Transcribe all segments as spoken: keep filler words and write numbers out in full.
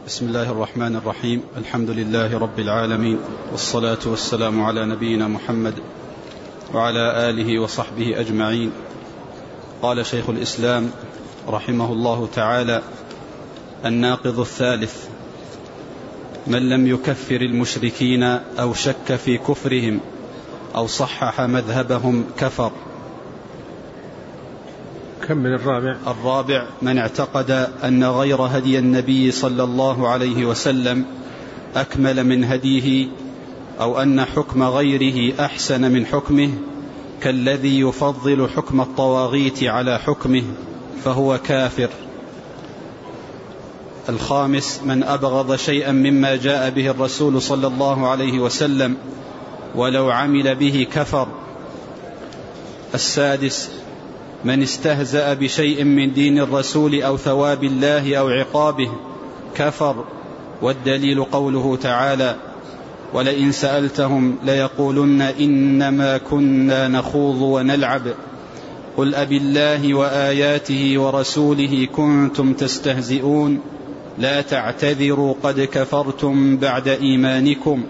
بسم الله الرحمن الرحيم. الحمد لله رب العالمين، والصلاة والسلام على نبينا محمد وعلى آله وصحبه أجمعين. قال شيخ الإسلام رحمه الله تعالى: الناقض الثالث: من لم يكفر المشركين أو شك في كفرهم أو صحح مذهبهم كفر. كمل الرابع. الرابع: من اعتقد أن غير هدي النبي صلى الله عليه وسلم أكمل من هديه، أو أن حكم غيره أحسن من حكمه، كالذي يفضل حكم الطواغيت على حكمه، فهو كافر. الخامس: من أبغض شيئا مما جاء به الرسول صلى الله عليه وسلم ولو عمل به كفر. السادس: من استهزأ بشيء من دين الرسول أو ثواب الله أو عقابه كفر. والدليل قوله تعالى: ولئن سألتهم ليقولن إنما كنا نخوض ونلعب قل أبالله وآياته ورسوله كنتم تستهزئون لا تعتذروا قد كفرتم بعد إيمانكم.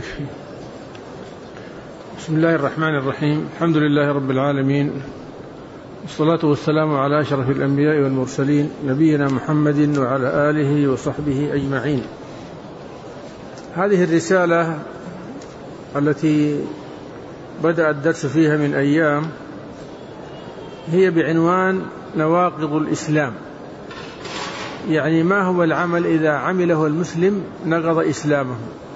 بسم الله الرحمن الرحيم. الحمد لله رب العالمين، والصلاة والسلام على أشرف الأنبياء والمرسلين، نبينا محمد وعلى آله وصحبه أجمعين. هذه الرسالة التي بدأ الدرس فيها من أيام هي بعنوان نواقض الإسلام، يعني ما هو العمل إذا عمله المسلم نقض إسلامه.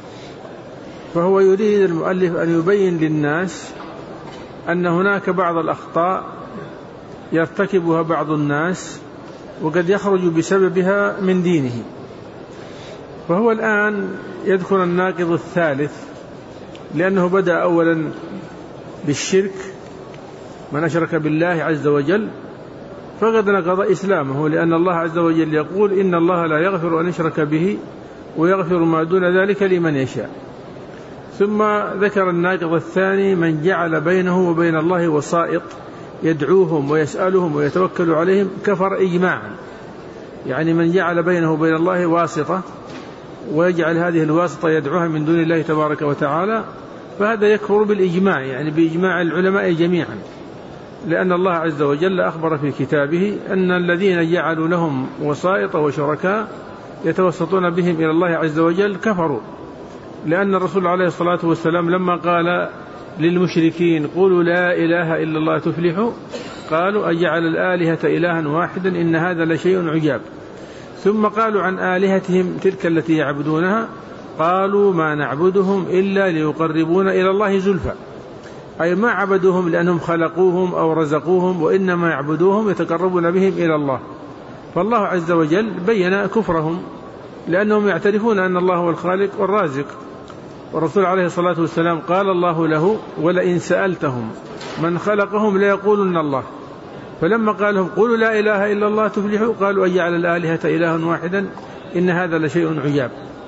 فهو يريد المؤلف أن يبين للناس أن هناك بعض الأخطاء يرتكبها بعض الناس وقد يخرج بسببها من دينه. فهو الآن يذكر الناقض الثالث، لأنه بدأ أولا بالشرك، من أشرك بالله عز وجل فقد نقض إسلامه، لأن الله عز وجل يقول: إن الله لا يغفر أن يشرك به ويغفر ما دون ذلك لمن يشاء. ثم ذكر الناقض الثاني: من جعل بينه وبين الله وسائط يدعوهم ويسألهم ويتوكل عليهم كفر إجماعا، يعني من جعل بينه وبين الله واسطة ويجعل هذه الواسطة يدعوها من دون الله تبارك وتعالى، فهذا يكفر بالإجماع، يعني بإجماع العلماء جميعا، لأن الله عز وجل أخبر في كتابه أن الذين جعلوا لهم وسائط وشركاء يتوسطون بهم إلى الله عز وجل كفروا. لأن الرسول عليه الصلاة والسلام لما قال للمشركين: قولوا لا إله إلا الله تفلحوا، قالوا: أجعل الآلهة إلها واحدا إن هذا لشيء عجاب. ثم قالوا عن آلهتهم تلك التي يعبدونها: قالوا ما نعبدهم إلا ليقربونا إلى الله زلفى، أي ما عبدوهم لأنهم خلقوهم أو رزقوهم، وإنما يعبدوهم يتقربون بهم إلى الله. فالله عز وجل بين كفرهم، لأنهم يعترفون أن الله هو الخالق والرازق. والرسول عليه الصلاة والسلام قال الله له: ولئن سألتهم من خلقهم ليقولن الله. فلما قال لهم: قولوا لا إله إلا الله تفلحوا، قالوا: أجعل الآلهة إلها واحدا إن هذا لشيء عجاب.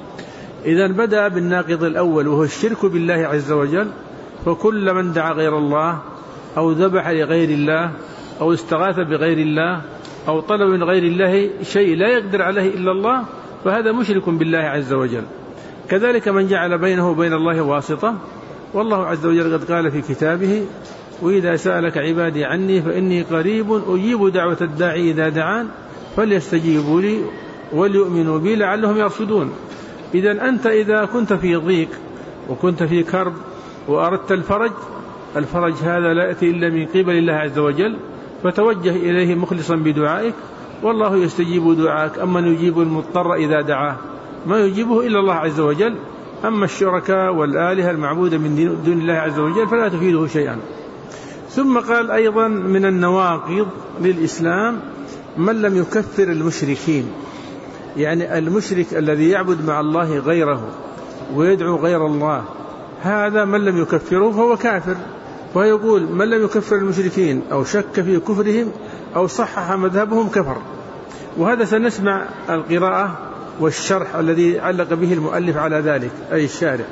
إذن بدأ بالناقض الأول وهو الشرك بالله عز وجل. فكل من دعا غير الله أو ذبح لغير الله أو استغاث بغير الله أو طلب من غير الله شيء لا يقدر عليه إلا الله فهذا مشرك بالله عز وجل. كذلك من جعل بينه وبين الله واسطة، والله عز وجل قد قال في كتابه: وإذا سألك عبادي عني فإني قريب أجيب دعوة الداعي إذا دعان فليستجيبوا لي وليؤمنوا بي لعلهم يرشدون. إذن أنت إذا كنت في ضيق وكنت في كرب وأردت الفرج، الفرج هذا لا يأتي إلا من قبل الله عز وجل، فتوجه إليه مخلصا بدعائك والله يستجيب دعاك. أما يجيب المضطر إذا دعاه، ما يجيبه إلا الله عز وجل. أما الشركاء والآلهة المعبودة من دون الله عز وجل فلا تفيده شيئا. ثم قال أيضا من النواقض للإسلام: من لم يكفر المشركين، يعني المشرك الذي يعبد مع الله غيره ويدعو غير الله، هذا من لم يكفره فهو كافر. ويقول: من لم يكفر المشركين أو شك في كفرهم أو صحح مذهبهم كفر. وهذا سنسمع القراءة والشرح الذي علق به المؤلف على ذلك، أي الشارع.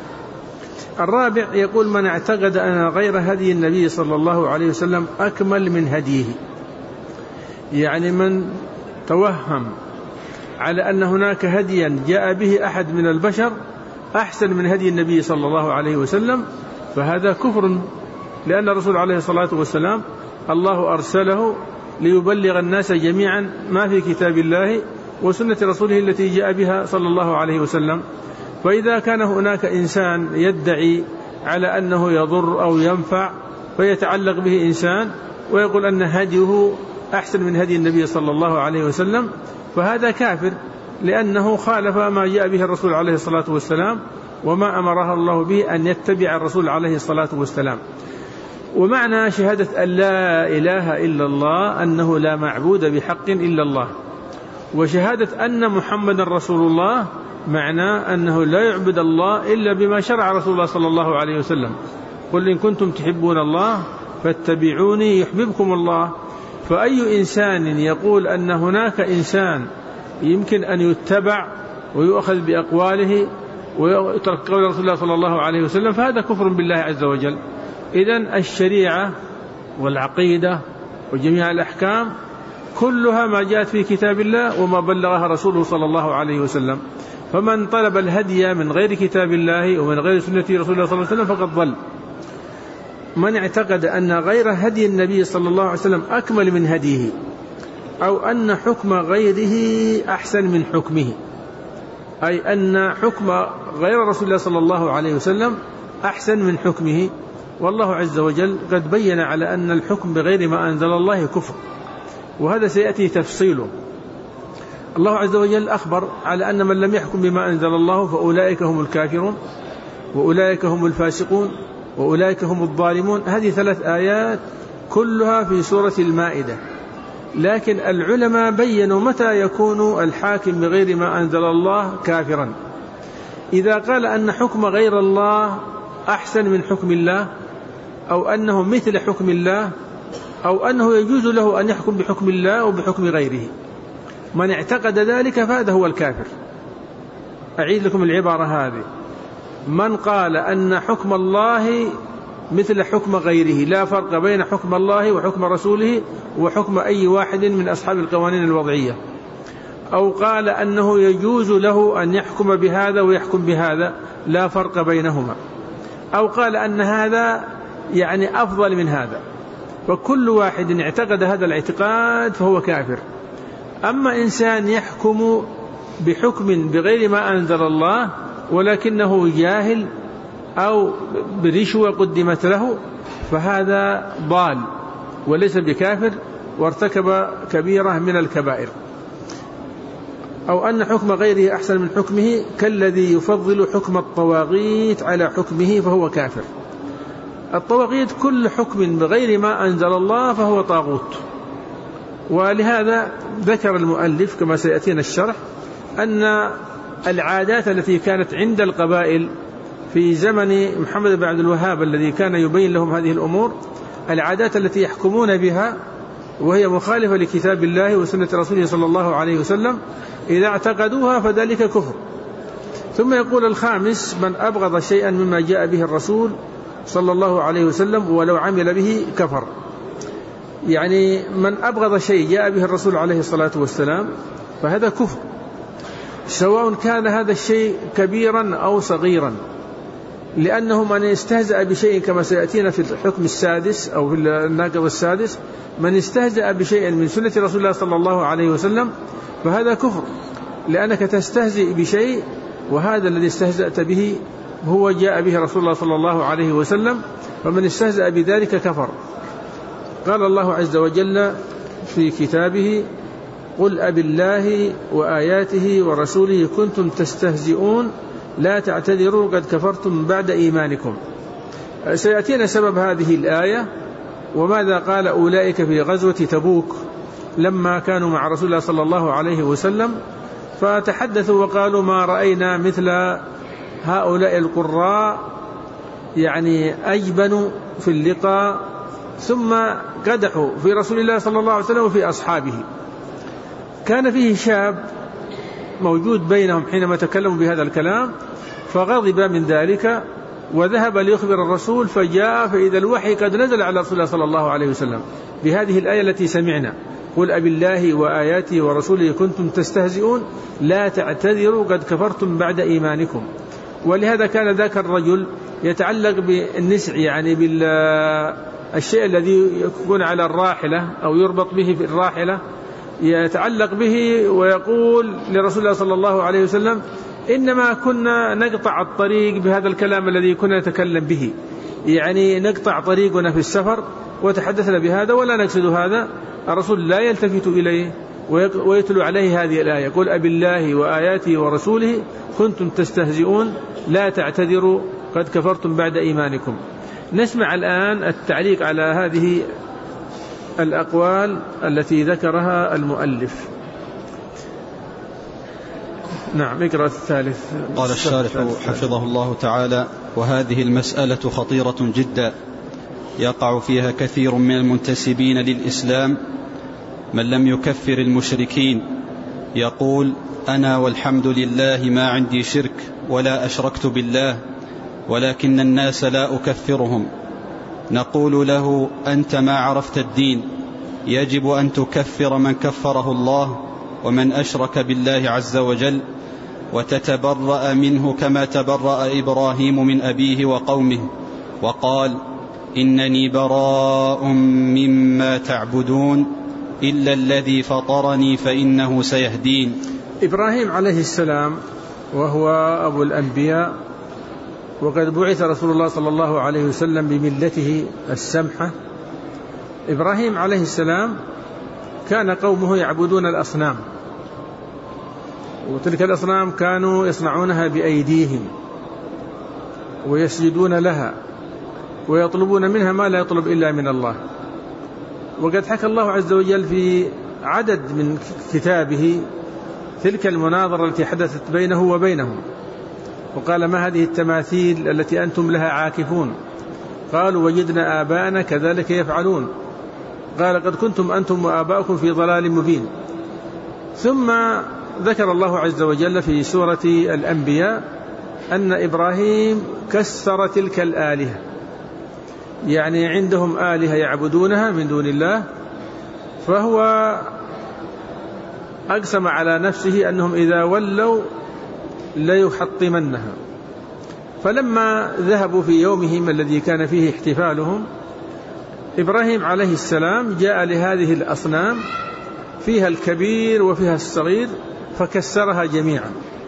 الرابع يقول: من اعتقد أن غير هدي النبي صلى الله عليه وسلم أكمل من هديه، يعني من توهم على أن هناك هديا جاء به أحد من البشر أحسن من هدي النبي صلى الله عليه وسلم، فهذا كفر، لأن الرسول عليه الصلاة والسلام الله أرسله ليبلغ الناس جميعا ما في كتاب الله وسنة رسوله التي جاء بها صلى الله عليه وسلم. فإذا كان هناك إنسان يدعي على أنه يضر أو ينفع فيتعلق به إنسان ويقول أن هديه أحسن من هدي النبي صلى الله عليه وسلم، فهذا كافر، لأنه خالف ما جاء به الرسول عليه الصلاة والسلام وما أمره الله به أن يتبع الرسول عليه الصلاة والسلام. ومعنى شهادة أن لا إله إلا الله أنه لا معبود بحق إلا الله، وشهادة أن محمد رسول الله معنى أنه لا يعبد الله إلا بما شرع رسول الله صلى الله عليه وسلم. قل إن كنتم تحبون الله فاتبعوني يحببكم الله. فأي إنسان يقول أن هناك إنسان يمكن أن يتبع ويؤخذ بأقواله ويترك قول رسول الله صلى الله عليه وسلم فهذا كفر بالله عز وجل. إذن الشريعة والعقيدة وجميع الأحكام كلها ما جاءت في كتاب الله وما بلغها رسوله صلى الله عليه وسلم. فمن طلب الهدي من غير كتاب الله ومن غير سنة رسول الله صلى الله عليه وسلم فقد ضل. من اعتقد أن غير هدي النبي صلى الله عليه وسلم أكمل من هديه، أو أن حكم غيره أحسن من حكمه، أي أن حكم غير رسول الله صلى الله عليه وسلم أحسن من حكمه، والله عز وجل قد بين على أن الحكم بغير ما أنزل الله كفر، وهذا سيأتي تفصيله. الله عز وجل أخبر على أن من لم يحكم بما أنزل الله فأولئك هم الكافرون وأولئك هم الفاسقون وأولئك هم الظالمون. هذه ثلاث آيات كلها في سورة المائدة. لكن العلماء بيّنوا متى يكون الحاكم بغير ما أنزل الله كافرا: إذا قال أن حكم غير الله أحسن من حكم الله، أو أنه مثل حكم الله، أو أنه يجوز له أن يحكم بحكم الله وبحكم غيره. من اعتقد ذلك فهذا هو الكافر. أعيد لكم العبارة هذه: من قال أن حكم الله مثل حكم غيره، لا فرق بين حكم الله وحكم رسوله وحكم أي واحد من أصحاب القوانين الوضعية، أو قال أنه يجوز له أن يحكم بهذا ويحكم بهذا لا فرق بينهما، أو قال أن هذا يعني أفضل من هذا، فكل واحد اعتقد هذا الاعتقاد فهو كافر. أما إنسان يحكم بحكم بغير ما أنزل الله ولكنه جاهل أو برشوة قدمت له فهذا ضال وليس بكافر وارتكب كبيرة من الكبائر. أو أن حكم غيره أحسن من حكمه كالذي يفضل حكم الطواغيت على حكمه فهو كافر. الطواغيت كل حكم بغير ما أنزل الله فهو طاغوت. ولهذا ذكر المؤلف كما سيأتينا الشرح أن العادات التي كانت عند القبائل في زمن محمد بن عبد الوهاب الذي كان يبين لهم هذه الأمور، العادات التي يحكمون بها وهي مخالفة لكتاب الله وسنة رسوله صلى الله عليه وسلم، إذا اعتقدوها فذلك كفر. ثم يقول الخامس: من أبغض شيئا مما جاء به الرسول صلى الله عليه وسلم ولو عمل به كفر. يعني من أبغض شيء جاء به الرسول عليه الصلاة والسلام فهذا كفر، سواء كان هذا الشيء كبيرا أو صغيرا، لأنه من استهزأ بشيء كما سيأتينا في الحكم السادس أو في الناقض السادس، من استهزأ بشيء من سنة رسول الله صلى الله عليه وسلم فهذا كفر، لأنك تستهزئ بشيء وهذا الذي استهزأت به هو جاء به رسول الله صلى الله عليه وسلم، فمن استهزأ بذلك كفر. قال الله عز وجل في كتابه: قل أبالله وآياته ورسوله كنتم تستهزئون لا تعتذروا قد كفرتم بعد إيمانكم. سيأتينا سبب هذه الآية وماذا قال أولئك في غزوة تبوك لما كانوا مع رسول الله صلى الله عليه وسلم، فتحدثوا وقالوا: ما رأينا مثل هؤلاء القراء، يعني أجبنوا في اللقاء، ثم قدحوا في رسول الله صلى الله عليه وسلم وفي أصحابه. كان فيه شاب موجود بينهم حينما تكلموا بهذا الكلام فغضب من ذلك وذهب ليخبر الرسول، فجاء فإذا الوحي قد نزل على رسول الله صلى الله عليه وسلم بهذه الآية التي سمعنا: قل أبي الله وآياته ورسوله كنتم تستهزئون لا تعتذروا قد كفرتم بعد إيمانكم. ولهذا كان ذاك الرجل يتعلق بالنسع، يعني بالشيء الذي يكون على الراحلة أو يربط به في الراحلة، يتعلق به ويقول لرسول الله صلى الله عليه وسلم إنما كنا نقطع الطريق بهذا الكلام الذي كنا نتكلم به، يعني نقطع طريقنا في السفر وتحدثنا بهذا ولا نقصد هذا. الرسول لا يلتفت إليه ويتلو عليه هذه الآية قل أبي الله وآياته ورسوله كنتم تستهزئون لا تعتذروا قد كفرتم بعد إيمانكم. نسمع الآن التعليق على هذه الأقوال التي ذكرها المؤلف. نعم، اقرأ الثالث. قال الشارح حفظه الله تعالى: وهذه المسألة خطيرة جدا يقع فيها كثير من المنتسبين للإسلام من لم يكفر المشركين، يقول أنا والحمد لله ما عندي شرك ولا أشركت بالله، ولكن الناس لا أكفرهم. نقول له أنت ما عرفت الدين، يجب أن تكفر من كفره الله ومن أشرك بالله عز وجل، وتتبرأ منه كما تبرأ إبراهيم من أبيه وقومه وقال إنني براء مما تعبدون إلا الذي فطرني فإنه سيهدين. إبراهيم عليه السلام وهو أبو الأنبياء، وقد بعث رسول الله صلى الله عليه وسلم بملته السمحة. إبراهيم عليه السلام كان قومه يعبدون الأصنام، وتلك الأصنام كانوا يصنعونها بأيديهم ويسجدون لها ويطلبون منها ما لا يطلب إلا من الله. وقد حكى الله عز وجل في عدد من كتابه تلك المناظرة التي حدثت بينه وبينهم، وقال ما هذه التماثيل التي أنتم لها عاكفون؟ قالوا وجدنا آباءنا كذلك يفعلون. قال قد كنتم أنتم وآباؤكم في ضلال مبين. ثم ذكر الله عز وجل في سورة الأنبياء أن إبراهيم كسر تلك الآلهة، يعني عندهم آلهة يعبدونها من دون الله، فهو أقسم على نفسه أنهم إذا ولوا ليحطمنها. فلما ذهبوا في يومهم الذي كان فيه احتفالهم، إبراهيم عليه السلام جاء لهذه الأصنام فيها الكبير وفيها الصغير فكسرها جميعا.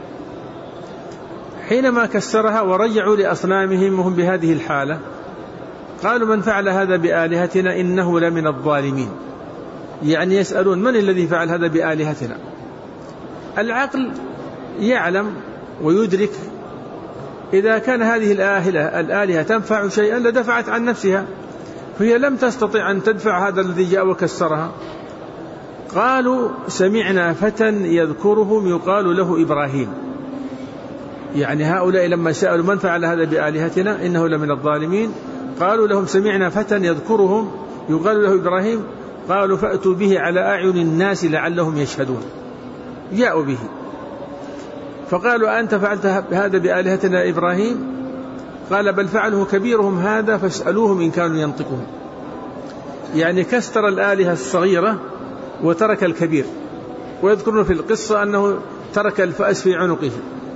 حينما كسرها ورجعوا لأصنامهم وهم بهذه الحالة قالوا من فعل هذا بآلهتنا إنه لمن الظالمين، يعني يسألون من الذي فعل هذا بآلهتنا. العقل يعلم ويدرك إذا كان هذه الآلهة, الآلهة تنفع شيئا لدفعت عن نفسها، فهي لم تستطع أن تدفع هذا الذي جاء وكسرها. قالوا سمعنا فتى يذكرهم يقال له إبراهيم، يعني هؤلاء لما سألوا من فعل هذا بآلهتنا إنه لمن الظالمين، قالوا لهم سمعنا فتى يذكرهم يقال له إبراهيم، قالوا فأتوا به على أعين الناس لعلهم يشهدون. جاءوا به فقالوا أنت فعلت هذا بآلهتنا إبراهيم؟ قال بل فعله كبيرهم هذا فاسألوهم إن كانوا ينطقون. يعني كسر الآلهة الصغيرة وترك الكبير، ويذكرون في القصة أنه ترك الفأس في عنقه.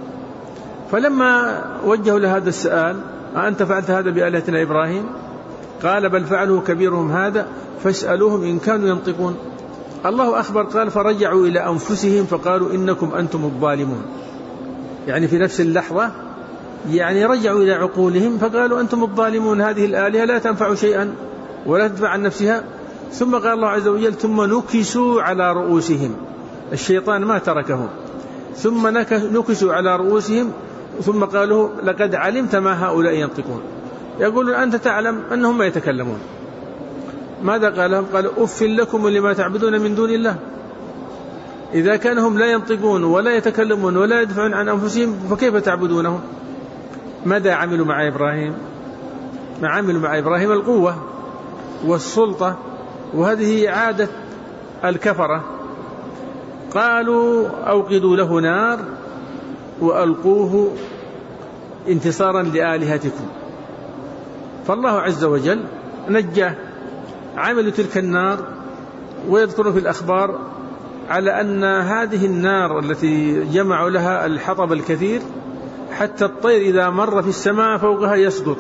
فلما وجهوا لهذا السؤال أنت فعلت هذا بآلهتنا إبراهيم؟ قال بل فعله كبيرهم هذا فاسألوهم إن كانوا ينطقون. الله أخبر قال فرجعوا إلى أنفسهم فقالوا إنكم أنتم الظالمون، يعني في نفس اللحظة يعني رجعوا إلى عقولهم فقالوا أنتم الظالمون، هذه الآلهة لا تنفع شيئا ولا تدفع عن نفسها. ثم قال الله عز وجل ثم نكسوا على رؤوسهم، الشيطان ما تركهم، ثم نكسوا على رؤوسهم ثم قالوا لقد علمت ما هؤلاء ينطقون. يقولون أنت تعلم أنهم ما يتكلمون. ماذا قال لهم؟ قال أف لكم لما تعبدون من دون الله. إذا كانهم لا ينطقون ولا يتكلمون ولا يدفعون عن أنفسهم فكيف تعبدونهم؟ ماذا عملوا مع إبراهيم؟ ما عملوا مع إبراهيم القوة والسلطة، وهذه عادة الكفرة. قالوا أوقدوا له نار وألقوه انتصارا لآلهتكم. فالله عز وجل نجاه. عملوا تلك النار ويذكر في الأخبار على أن هذه النار التي جمعوا لها الحطب الكثير حتى الطير إذا مر في السماء فوقها يسقط.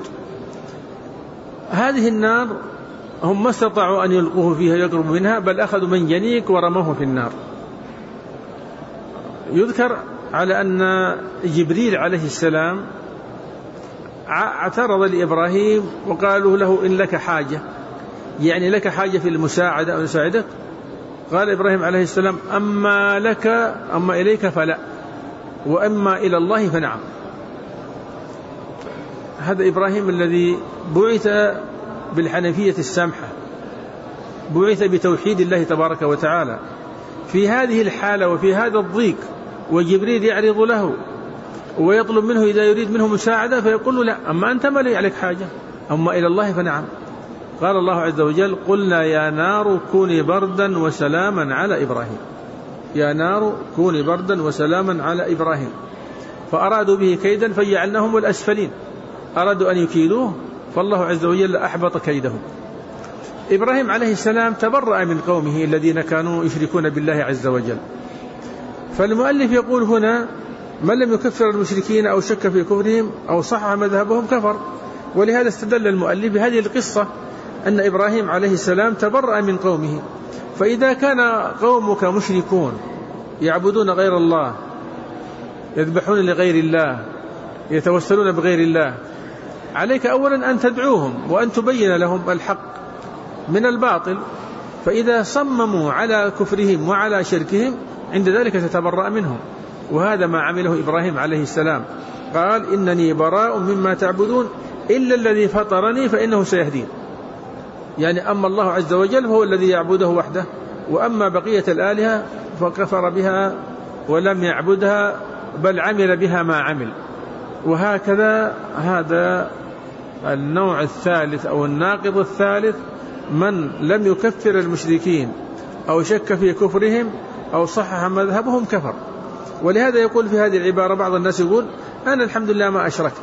هذه النار هم ما استطاعوا أن يلقوه فيها يقربوا منها، بل أخذوا منجنيق ورموه في النار. يذكر على أن جبريل عليه السلام اعترض لإبراهيم وقالوا له إن لك حاجة، يعني لك حاجة في المساعدة أو نساعدك؟ قال إبراهيم عليه السلام أما لك أما إليك فلا، وأما إلى الله فنعم. هذا إبراهيم الذي بعث بالحنفية السامحة، بعث بتوحيد الله تبارك وتعالى في هذه الحالة وفي هذا الضيق، وجبريل يعرض له ويطلب منه إذا يريد منه مساعدة فيقول له لا، أما أنت ما لي عليك حاجة، أما إلى الله فنعم. قال الله عز وجل قلنا يا نار كوني بردا وسلاما على إبراهيم، يا نار كوني بردا وسلاما على إبراهيم. فأرادوا به كيدا فجعلناهم الأسفلين، أرادوا أن يكيدوه فالله عز وجل أحبط كيدهم. إبراهيم عليه السلام تبرأ من قومه الذين كانوا يشركون بالله عز وجل. فالمؤلف يقول هنا من لم يكفر المشركين أو شك في كفرهم أو صحح مذهبهم كفر. ولهذا استدل المؤلف بهذه القصة أن إبراهيم عليه السلام تبرأ من قومه. فإذا كان قومك مشركون يعبدون غير الله، يذبحون لغير الله، يتوسلون بغير الله، عليك أولا أن تدعوهم وأن تبين لهم الحق من الباطل. فإذا صمموا على كفرهم وعلى شركهم عند ذلك تتبرأ منهم. وهذا ما عمله إبراهيم عليه السلام، قال إنني براء مما تعبدون إلا الذي فطرني فإنه سيهدين. يعني أما الله عز وجل فهو الذي يعبده وحده، وأما بقية الآلهة فكفر بها ولم يعبدها بل عمل بها ما عمل. وهكذا هذا النوع الثالث أو الناقض الثالث من لم يكفر المشركين أو شك في كفرهم أو صحح مذهبهم كفر. ولهذا يقول في هذه العبارة بعض الناس يقول أنا الحمد لله ما أشركت،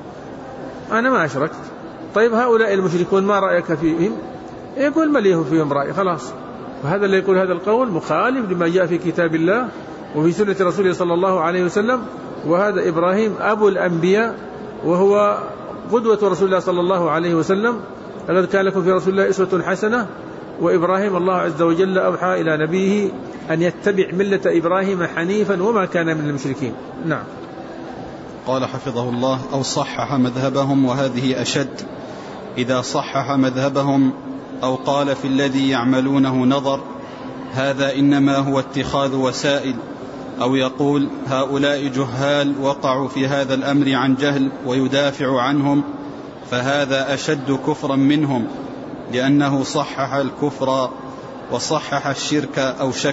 أنا ما أشركت. طيب هؤلاء المشركون ما رأيك فيهم؟ يقول ما ليه فيهم رأي، خلاص. وهذا اللي يقول هذا القول مخالف لما جاء في كتاب الله وفي سنة رسوله صلى الله عليه وسلم. وهذا إبراهيم أبو الأنبياء وهو قدوة رسول الله صلى الله عليه وسلم، لقد كان لكم في رسول الله أسوة حسنة. وإبراهيم الله عز وجل أوحى إلى نبيه أن يتبع ملة إبراهيم حنيفا وما كان من المشركين. نعم. قال حفظه الله أو صحح مذهبهم، وهذه أشد. إذا صحح مذهبهم أو قال في الذي يعملونه نظر، هذا إنما هو اتخاذ وسائل، أو يقول هؤلاء جهال وقعوا في هذا الأمر عن جهل ويدافع عنهم، فهذا أشد كفرا منهم، لأنه صحح الكفر وصحح الشرك أو شك.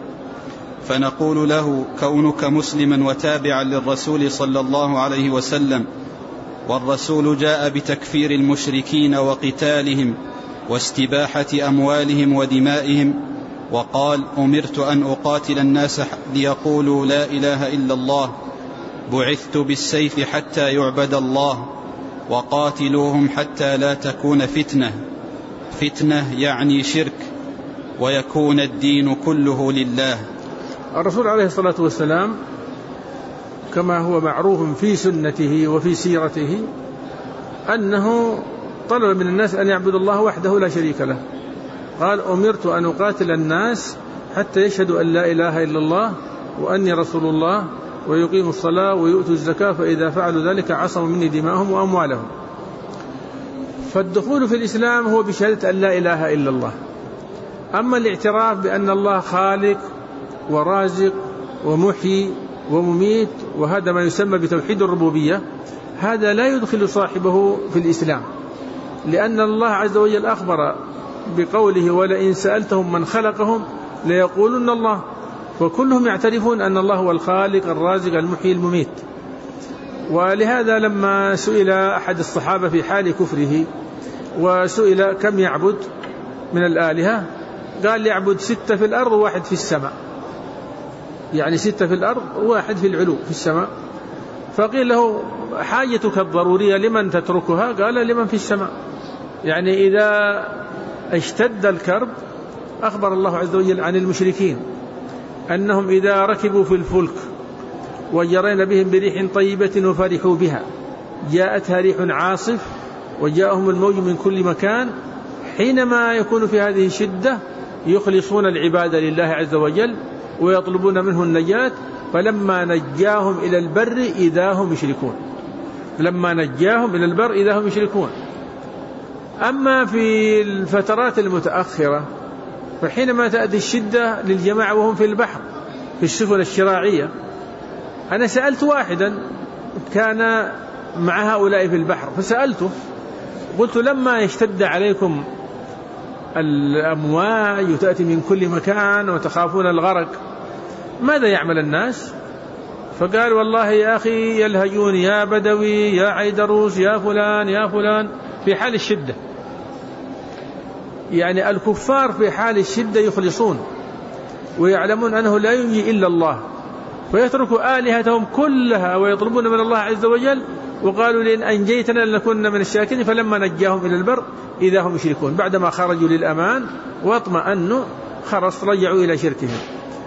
فنقول له كونك مسلما وتابعا للرسول صلى الله عليه وسلم، والرسول جاء بتكفير المشركين وقتالهم واستباحة أموالهم ودمائهم، وقال أمرت أن أقاتل الناس ليقولوا لا إله إلا الله، بعثت بالسيف حتى يعبد الله، وقاتلوهم حتى لا تكون فتنة، فتنة يعني شرك، ويكون الدين كله لله. الرسول عليه الصلاة والسلام كما هو معروف في سنته وفي سيرته أنه طلب من الناس أن يعبدوا الله وحده لا شريك له. قال أمرت أن أقاتل الناس حتى يشهدوا أن لا إله إلا الله وأني رسول الله ويقيموا الصلاة ويؤتوا الزكاة، فإذا فعلوا ذلك عصموا مني دماءهم وأموالهم. فالدخول في الإسلام هو بشهادة أن لا إله إلا الله. أما الاعتراف بأن الله خالق ورازق ومحيي ومميت، وهذا ما يسمى بتوحيد الربوبية، هذا لا يدخل صاحبه في الإسلام، لأن الله عز وجل أخبر بقوله ولئن سألتهم من خلقهم ليقولن الله، وكلهم يعترفون أن الله هو الخالق الرازق المحيي المميت. ولهذا لما سئل أحد الصحابة في حال كفره وسئل كم يعبد من الآلهة، قال يعبد ستة في الأرض وواحد في السماء، يعني ستة في الأرض وواحد في العلو في السماء. فقيل له حاجتك الضرورية لمن تتركها؟ قال لمن في السماء. يعني إذا اشتد الكرب أخبر الله عز وجل عن المشركين أنهم إذا ركبوا في الفلك وجرين بهم بريح طيبة وفرحوا بها جاءتها ريح عاصف وجاءهم الموج من كل مكان، حينما يكون في هذه الشدة يخلصون العبادة لله عز وجل ويطلبون منه النجاة، فلما نجاهم إلى البر إذا هم يشركون لما نجاهم إلى البر إذا هم يشركون. أما في الفترات المتأخرة فحينما تأتي الشدة للجماعة وهم في البحر في السفن الشراعية، أنا سألت واحدا كان مع هؤلاء في البحر فسألته قلت لما يشتد عليكم الأمواج وتأتي من كل مكان وتخافون الغرق ماذا يعمل الناس؟ فقال والله يا أخي يلهجون يا بدوي يا عيدروس يا فلان يا فلان في حال الشدة. يعني الكفار في حال الشدة يخلصون ويعلمون أنه لا ينجي إلا الله، فيتركوا آلهتهم كلها ويطلبون من الله عز وجل، وقالوا لئن أنجيتنا لنكون من الشاكرين، فلما نجاهم إلى البر إذا هم يشركون. بعدما خرجوا للأمان واطمأنوا خرص رجعوا إلى شركهم.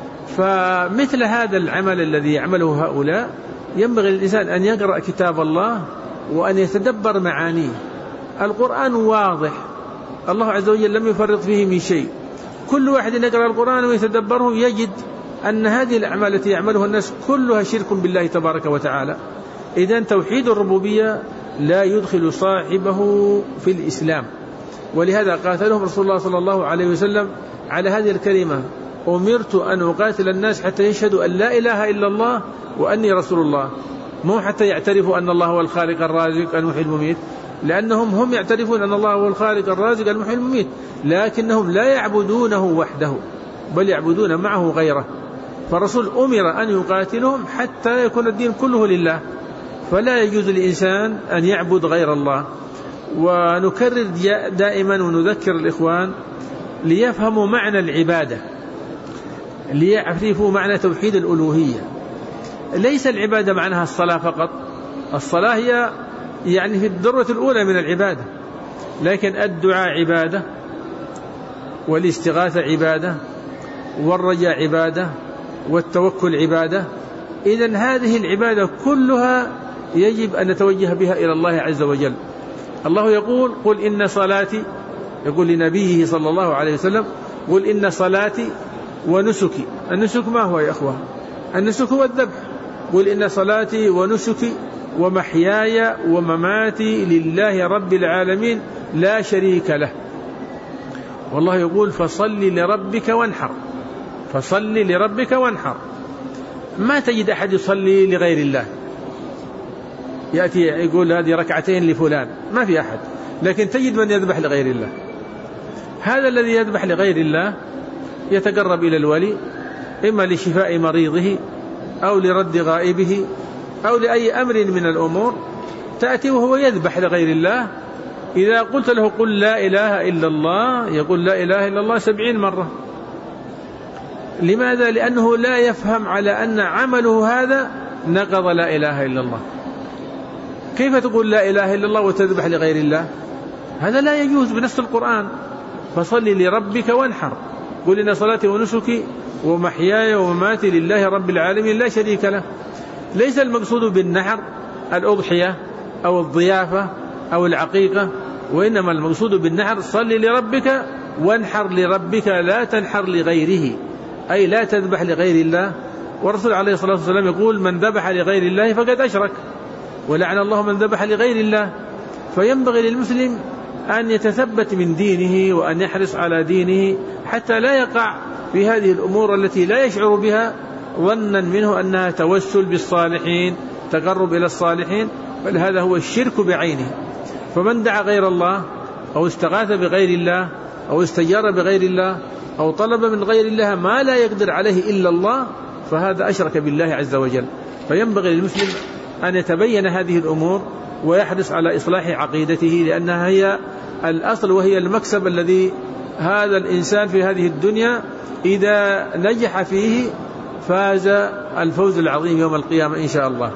فمثل هذا العمل الذي يعمله هؤلاء ينبغي للإنسان أن يقرأ كتاب الله وأن يتدبر معانيه. القرآن واضح، الله عز وجل لم يفرط فيه من شيء، كل واحد يقرأ القرآن ويتدبره يجد أن هذه الأعمال التي يعملها الناس كلها شرك بالله تبارك وتعالى. إذن توحيد الربوبية لا يدخل صاحبه في الإسلام، ولهذا قاتلهم رسول الله صلى الله عليه وسلم على هذه الكلمة: أمرت أن أقاتل الناس حتى يشهدوا أن لا إله إلا الله وأني رسول الله، مو حتى يعترفوا أن الله هو الخالق الرازق المحيي المميت، لأنهم هم يعترفون أن الله هو الخالق الرازق المحيي المميت، لكنهم لا يعبدونه وحده بل يعبدون معه غيره. فالرسول أمر أن يقاتلهم حتى يكون الدين كله لله، فلا يجوز للإنسان أن يعبد غير الله. ونكرر دائما ونذكر الإخوان ليفهموا معنى العبادة، ليعرفوا معنى توحيد الألوهية. ليس العبادة معناها الصلاة فقط، الصلاة هي يعني في الذروة الأولى من العبادة، لكن الدعاء عبادة، والاستغاثة عبادة، والرجاء عبادة، والتوكل عبادة. إذن هذه العبادة كلها يجب أن نتوجه بها إلى الله عز وجل. الله يقول: قل إن صلاتي، يقول لنبيه صلى الله عليه وسلم: قل إن صلاتي ونسكي. النسك ما هو يا أخوة؟ النسك هو الذبح. قل إن صلاتي ونسكي ومحياي ومماتي لله رب العالمين لا شريك له. والله يقول: فصل لربك وانحر، فصل لربك وانحر. ما تجد أحد يصلي لغير الله، يأتي يقول هذه ركعتين لفلان، ما في أحد، لكن تجد من يذبح لغير الله. هذا الذي يذبح لغير الله يتقرب إلى الولي إما لشفاء مريضه أو لرد غائبه أو لأي أمر من الأمور، تأتي وهو يذبح لغير الله. إذا قلت له قل لا إله إلا الله يقول لا إله إلا الله سبعين مرة. لماذا؟ لأنه لا يفهم على أن عمله هذا نقض لا إله إلا الله. كيف تقول لا إله إلا الله وتذبح لغير الله؟ هذا لا يجوز بنص القرآن. فصل لربك وانحر، قل إن صلاتي ونسكي ومحياي ومماتي لله رب العالمين لا شريك له. ليس المقصود بالنحر الأضحية أو الضيافة أو العقيقة، وإنما المقصود بالنحر صل لربك وانحر لربك، لا تنحر لغيره، أي لا تذبح لغير الله. والرسول عليه الصلاة والسلام يقول: من ذبح لغير الله فقد أشرك، ولعن الله من ذبح لغير الله. فينبغي للمسلم أن يتثبت من دينه وأن يحرص على دينه حتى لا يقع في هذه الأمور التي لا يشعر بها ظنا منه أنها توسل بالصالحين، تقرب إلى الصالحين، بل هذا هو الشرك بعينه. فمن دعا غير الله أو استغاث بغير الله أو استجار بغير الله أو طلب من غير الله ما لا يقدر عليه إلا الله، فهذا أشرك بالله عز وجل. فينبغي للمسلم أن يتبين هذه الأمور ويحرص على إصلاح عقيدته، لأنها هي الأصل وهي المكسب الذي هذا الإنسان في هذه الدنيا إذا نجح فيه فاز الفوز العظيم يوم القيامة إن شاء الله.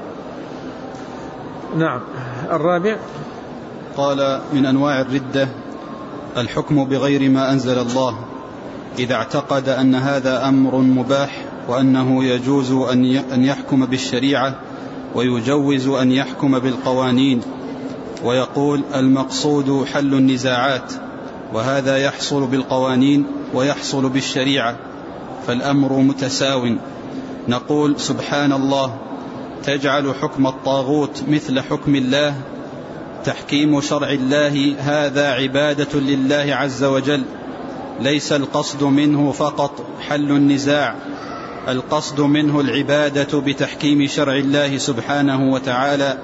نعم. الرابع قال: من أنواع الردة الحكم بغير ما أنزل الله إذا اعتقد أن هذا أمر مباح وأنه يجوز أن يحكم بالشريعة ويجوز أن يحكم بالقوانين، ويقول المقصود حل النزاعات، وهذا يحصل بالقوانين ويحصل بالشريعة، فالأمر متساو، نقول سبحان الله، تجعل حكم الطاغوت مثل حكم الله؟ تحكيم شرع الله هذا عبادة لله عز وجل، ليس القصد منه فقط حل النزاع، القصد منه العبادة بتحكيم شرع الله سبحانه وتعالى،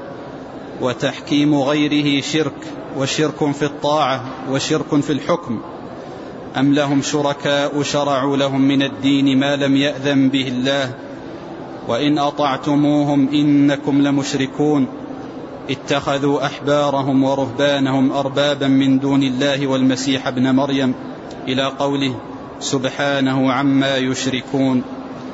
وتحكيم غيره شرك، وشرك في الطاعة وشرك في الحكم. أم لهم شركاء شرعوا لهم من الدين ما لم يأذن به الله وإن أطعتموهم إنكم لمشركون، اتخذوا أحبارهم ورهبانهم أربابا من دون الله والمسيح ابن مريم، إلى قوله سبحانه عما يشركون،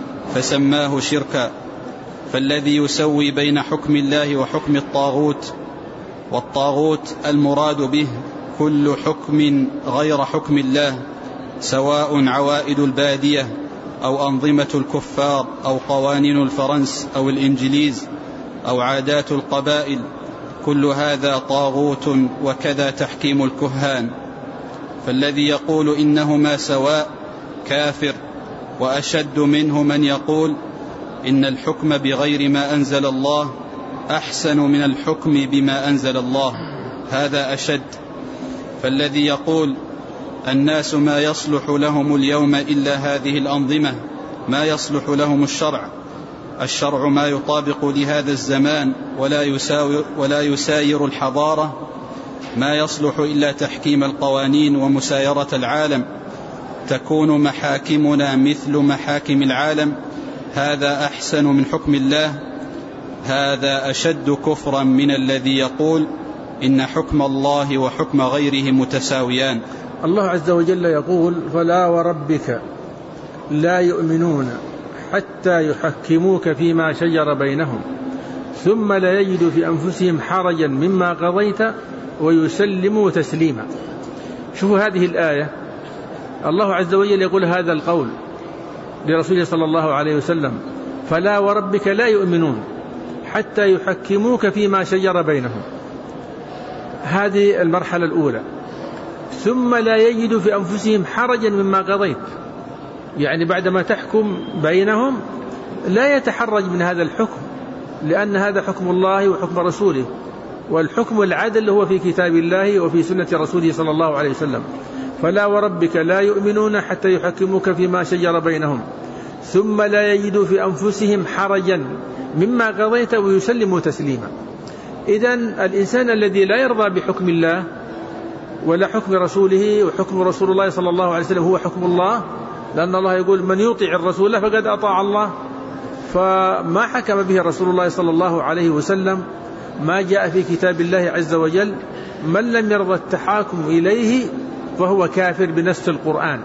فسماه شركا. فالذي يسوي بين حكم الله وحكم الطاغوت، والطاغوت المراد به كل حكم غير حكم الله، سواء عوائد البادية أو أنظمة الكفار أو قوانين الفرنس أو الإنجليز أو عادات القبائل، كل هذا طاغوت، وكذا تحكيم الكهان. فالذي يقول إنهما سواء كافر، وأشد منه من يقول إن الحكم بغير ما أنزل الله أحسن من الحكم بما أنزل الله، هذا أشد. فالذي يقول الناس ما يصلح لهم اليوم إلا هذه الأنظمة، ما يصلح لهم الشرع، الشرع ما يطابق لهذا الزمان ولا يساوي ولا يساير الحضارة، ما يصلح إلا تحكيم القوانين ومسايرة العالم، تكون محاكمنا مثل محاكم العالم، هذا أحسن من حكم الله، هذا أشد كفرا من الذي يقول إن حكم الله وحكم غيره متساويان. الله عز وجل يقول فلا وربك لا يؤمنون حتى يحكموك فيما شجر بينهم ثم لا يجدوا في أنفسهم حرجا مما قضيت ويسلموا تسليما. شوفوا هذه الآية، الله عز وجل يقول هذا القول لرسوله صلى الله عليه وسلم، فلا وربك لا يؤمنون حتى يحكموك فيما شجر بينهم، هذه المرحلة الأولى. ثم لا يجدوا في أنفسهم حرجا مما قضيت، يعني بعدما تحكم بينهم لا يتحرج من هذا الحكم، لأن هذا حكم الله وحكم رسوله، والحكم العدل هو في كتاب الله وفي سنة رسوله صلى الله عليه وسلم. فلا وربك لا يؤمنون حتى يحكموك فيما شجر بينهم ثم لا يجدوا في أنفسهم حرجا مما قضيت ويسلموا تسليما. إذن الإنسان الذي لا يرضى بحكم الله ولا حكم رسوله، وحكم رسول الله صلى الله عليه وسلم هو حكم الله، لأن الله يقول من يطيع الرسول فقد أطاع الله، فما حكم به رسول الله صلى الله عليه وسلم ما جاء في كتاب الله عز وجل، من لم يرضى التحاكم إليه فهو كافر بنص القرآن.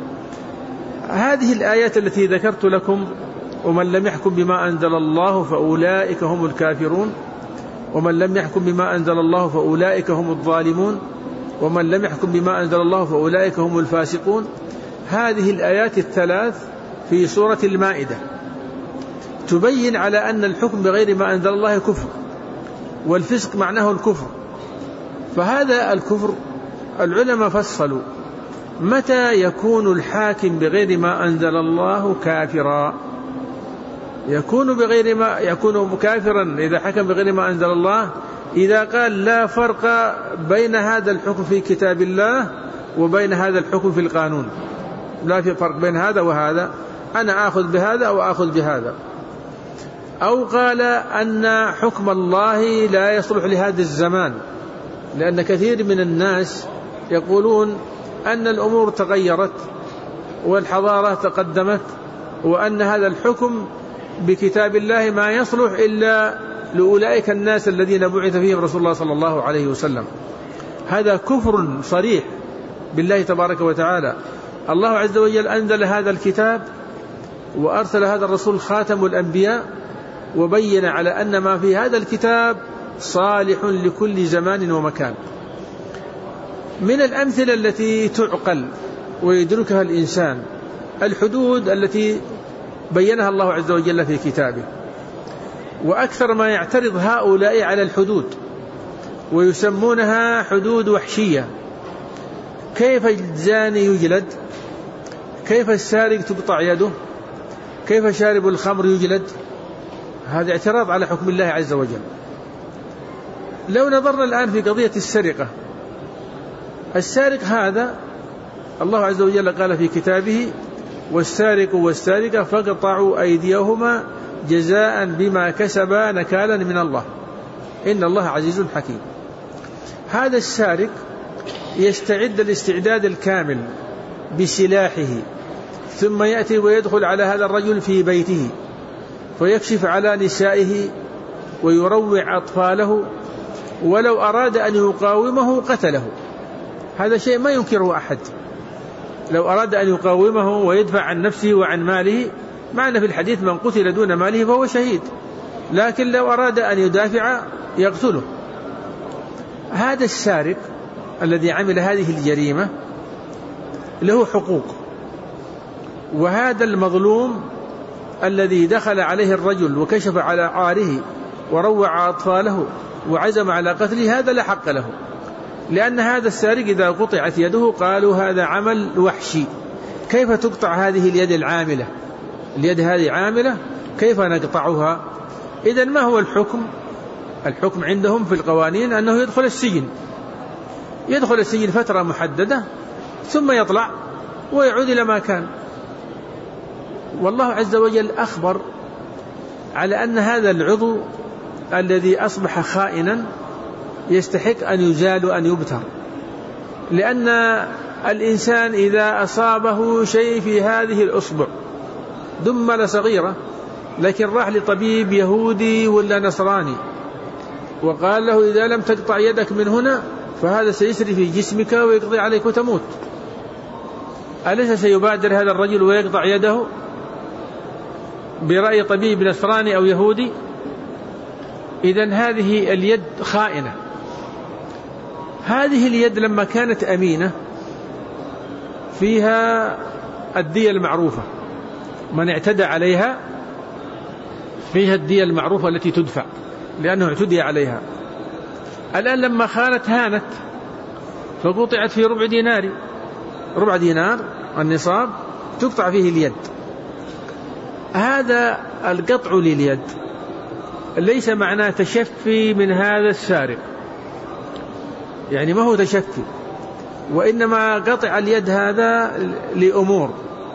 هذه الآيات التي ذكرت لكم، ومن لم يحكم بما أنزل الله فأولئك هم الكافرون، ومن لم يحكم بما أنزل الله فأولئك هم الظالمون، ومن لم يحكم بما أنزل الله فأولئك هم الفاسقون، هذه الآيات الثلاث في سورة المائدة تبين على أن الحكم بغير ما أنزل الله كفر، والفسق معناه الكفر. فهذا الكفر العلماء فصلوا متى يكون الحاكم بغير ما أنزل الله كافرا. يكون بغير ما يكون كافرا إذا حكم بغير ما أنزل الله إذا قال لا فرق بين هذا الحكم في كتاب الله وبين هذا الحكم في القانون، لا في فرق بين هذا وهذا، أنا آخذ بهذا أو آخذ بهذا. أو قال أن حكم الله لا يصلح لهذا الزمان، لأن كثير من الناس يقولون أن الأمور تغيرت والحضارة تقدمت، وأن هذا الحكم بكتاب الله ما يصلح إلا لأولئك الناس الذين بعث فيهم رسول الله صلى الله عليه وسلم. هذا كفر صريح بالله تبارك وتعالى. الله عز وجل أنزل هذا الكتاب وأرسل هذا الرسول خاتم الأنبياء، وبين على أن ما في هذا الكتاب صالح لكل زمان ومكان. من الأمثلة التي تعقل ويدركها الإنسان، الحدود التي بينها الله عز وجل في كتابه. وأكثر ما يعترض هؤلاء على الحدود ويسمونها حدود وحشية. كيف الزاني يجلد؟ كيف السارق تقطع يده؟ كيف شارب الخمر يجلد؟ هذا اعتراض على حكم الله عز وجل. لو نظرنا الآن في قضية السرقة، السارق هذا الله عز وجل قال في كتابه: والسارق والسارقة فاقطعوا أيديهما جزاء بما كسبا نكالا من الله إن الله عزيز حكيم. هذا السارق يستعد الاستعداد الكامل بسلاحه، ثم يأتي ويدخل على هذا الرجل في بيته فيكشف على نسائه ويروع أطفاله، ولو أراد أن يقاومه قتله. هذا شيء ما ينكره أحد. لو أراد أن يقاومه ويدفع عن نفسه وعن ماله، معنى في الحديث: من قتل دون ماله فهو شهيد. لكن لو أراد أن يدافع يقتله. هذا السارق الذي عمل هذه الجريمة له حقوق، وهذا المظلوم الذي دخل عليه الرجل وكشف على عاره وروع أطفاله وعزم على قتله، هذا لا حق له، لأن هذا السارق إذا قطعت يده قالوا هذا عمل وحشي. كيف تقطع هذه اليد العاملة؟ اليد هذه عاملة، كيف نقطعها؟ إذن ما هو الحكم؟ الحكم عندهم في القوانين أنه يدخل السجن، يدخل السجن فترة محددة ثم يطلع ويعود إلى ما كان. والله عز وجل أخبر على أن هذا العضو الذي أصبح خائنا يستحق أن يزال وأن يبتر، لأن الإنسان إذا أصابه شيء في هذه الأصبع، دملة صغيرة، لكن راح لطبيب يهودي ولا نصراني وقال له إذا لم تقطع يدك من هنا فهذا سيسري في جسمك ويقضي عليك وتموت، أليس سيبادر هذا الرجل ويقطع يده برأي طبيب نصراني أو يهودي؟ إذن هذه اليد خائنة. هذه اليد لما كانت أمينة فيها الدية المعروفة، من اعتدى عليها فيها الدية المعروفة التي تدفع لأنه اعتدي عليها. الآن لما خانت هانت فقطعت في ربع دينار، ربع دينار النصاب تقطع فيه اليد. هذا القطع لليد ليس معناه تشفي من هذا السارق، يعني ما هو تشفي، وإنما قطع اليد هذا لأمور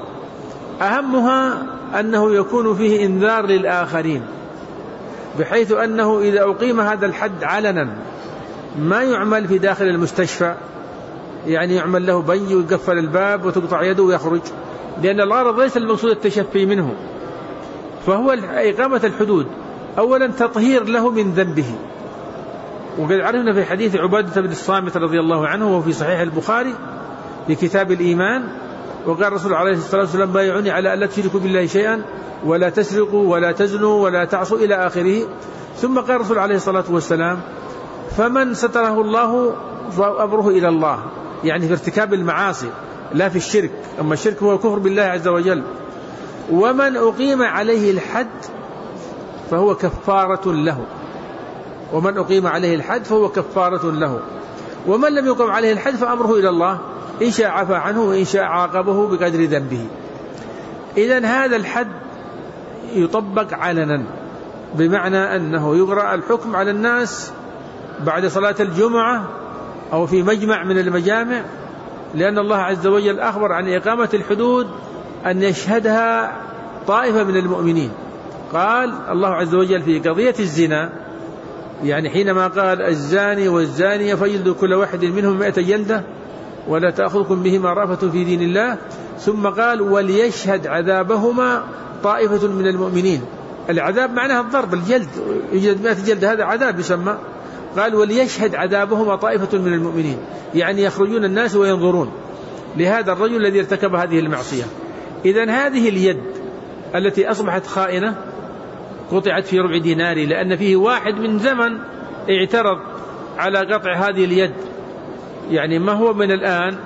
أهمها أنه يكون فيه إنذار للآخرين، بحيث أنه إذا أقيم هذا الحد علنا ما يعمل في داخل المستشفى، يعني يعمل له بني ويقفل الباب وتقطع يده ويخرج، لأن الغرض ليس المقصود التشفي منه. فهو إقامة الحدود أولا تطهير له من ذنبه. وقد عرفنا في حديث عبادة بن الصامت رضي الله عنه وفي صحيح البخاري في كتاب الإيمان، وقال الرسول عليه الصلاة والسلام: بايعوني على أن لا تشركوا بالله شيئا ولا تسرقوا ولا تزنوا ولا تعصوا إلى آخره. ثم قال الرسول عليه الصلاة والسلام: فمن ستره الله فأمره إلى الله، يعني في ارتكاب المعاصي لا في الشرك، أما الشرك هو الكفر بالله عز وجل. ومن أقيم عليه الحد فهو كفارة له، ومن أقيم عليه الحد فهو كفارة له. ومن لم يقم عليه الحد فأمره إلى الله، إن شاء عفى عنه وإن شاء عاقبه بقدر ذنبه. إذن هذا الحد يطبق علنا، بمعنى أنه يقرأ الحكم على الناس بعد صلاة الجمعة أو في مجمع من المجامع، لأن الله عز وجل أخبر عن إقامة الحدود أن يشهدها طائفة من المؤمنين. قال الله عز وجل في قضية الزنا، يعني حينما قال: الزاني والزانية فجلدوا كل واحد منهم مئة جلدة ولا تأخذكم بهما رأفة في دين الله، ثم قال: وليشهد عذابهما طائفة من المؤمنين. العذاب معناها الضرب، الجلد، يجلد مئة جلدة، هذا عذاب يسمى. قال: وليشهد عذابهما طائفة من المؤمنين، يعني يخرجون الناس وينظرون لهذا الرجل الذي ارتكب هذه المعصية. إذن هذه اليد التي أصبحت خائنة قطعت في ربع دينار، لأن فيه واحد من زمن اعترض على قطع هذه اليد، يعني ما هو من الآن،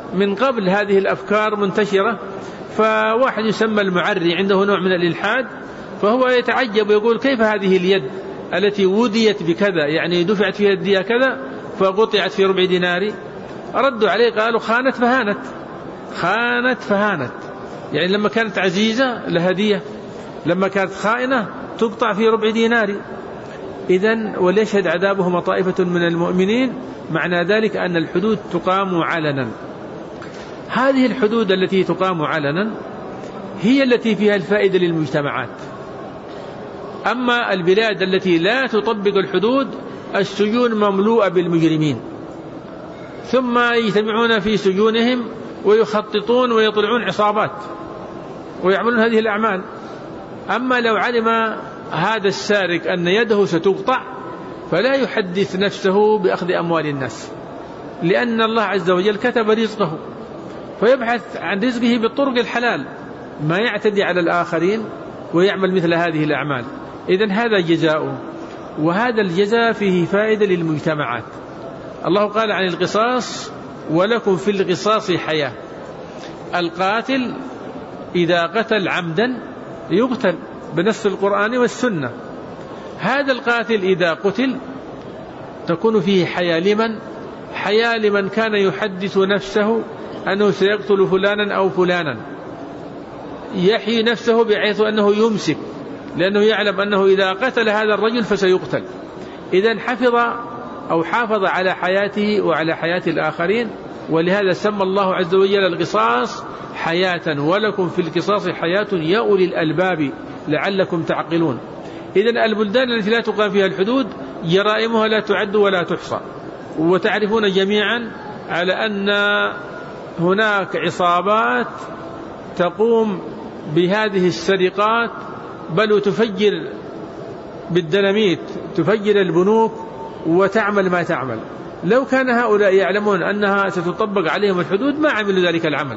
من قبل هذه الأفكار منتشرة، فواحد يسمى المعري عنده نوع من الإلحاد، فهو يتعجب ويقول كيف هذه اليد التي وديت بكذا، يعني دفعت فيها الدية كذا فقطعت في ربع دينار؟ ردوا عليه قالوا خانت فهانت، خانت فهانت، يعني لما كانت عزيزة لها دية، لما كانت خائنة تقطع في ربع دينار. إذن وليشهد عذابهما طائفة من المؤمنين، معنى ذلك أن الحدود تقام علنا. هذه الحدود التي تقام علنا هي التي فيها الفائدة للمجتمعات. أما البلاد التي لا تطبق الحدود السجون مملوءة بالمجرمين، ثم يجتمعون في سجونهم ويخططون ويطلعون عصابات ويعملون هذه الأعمال. أما لو علم هذا السارق أن يده ستقطع فلا يحدث نفسه بأخذ أموال الناس، لأن الله عز وجل كتب رزقه، فيبحث عن رزقه بالطرق الحلال، ما يعتدي على الآخرين ويعمل مثل هذه الأعمال. إذن هذا جزاؤه، وهذا الجزاء فيه فائدة للمجتمعات. الله قال عن القصاص ولكم في القصاص حياة. القاتل إذا قتل عمدا يقتل بنص القرآن والسنة. هذا القاتل إذا قتل تكون فيه حياة لمن؟ حياة لمن كان يحدث نفسه أنه سيقتل فلانا أو فلانا، يحيي نفسه بحيث أنه يمسك، لأنه يعلم أنه إذا قتل هذا الرجل فسيقتل. إذن حفظ أو حافظ على حياته وعلى حياة الآخرين، ولهذا سمى الله عز وجل القصاص حياة، ولكم في القصاص حياة يا أولي الألباب لعلكم تعقلون. إذن البلدان التي لا تقام فيها الحدود جرائمها لا تعد ولا تحصى، وتعرفون جميعا على أن هناك عصابات تقوم بهذه السرقات، بل وتفجر بالديناميت، تفجر البنوك وتعمل ما تعمل. لو كان هؤلاء يعلمون أنها ستطبق عليهم الحدود ما عملوا ذلك العمل.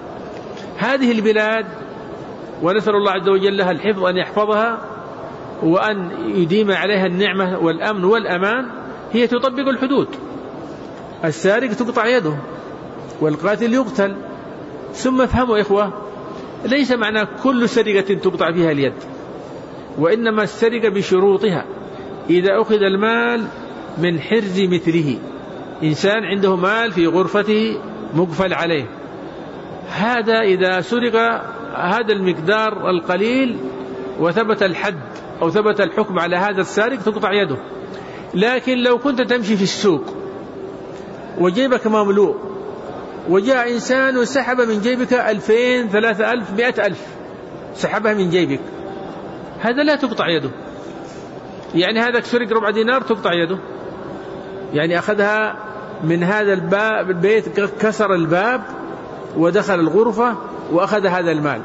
هذه البلاد ونسأل الله عز وجل لها الحفظ، أن يحفظها وأن يديم عليها النعمة والأمن والأمان، هي تطبق الحدود. السارق تقطع يده والقاتل يقتل. ثم افهموا إخوة، ليس معنى كل سرقة تقطع فيها اليد، وإنما السرقة بشروطها. إذا أخذ المال من حرز مثله، إنسان عنده مال في غرفته مقفل عليه، هذا إذا سرق هذا المقدار القليل وثبت الحد أو ثبت الحكم على هذا السارق تقطع يده. لكن لو كنت تمشي في السوق وجيبك مملوء وجاء إنسان وسحب من جيبك ألفين ثلاثة ألف مئة ألف، سحبها من جيبك، هذا لا تقطع يده. يعني هذا سرق ربع دينار تقطع يده، يعني أخذها من هذا الباب البيت، كسر الباب ودخل الغرفة وأخذ هذا المال.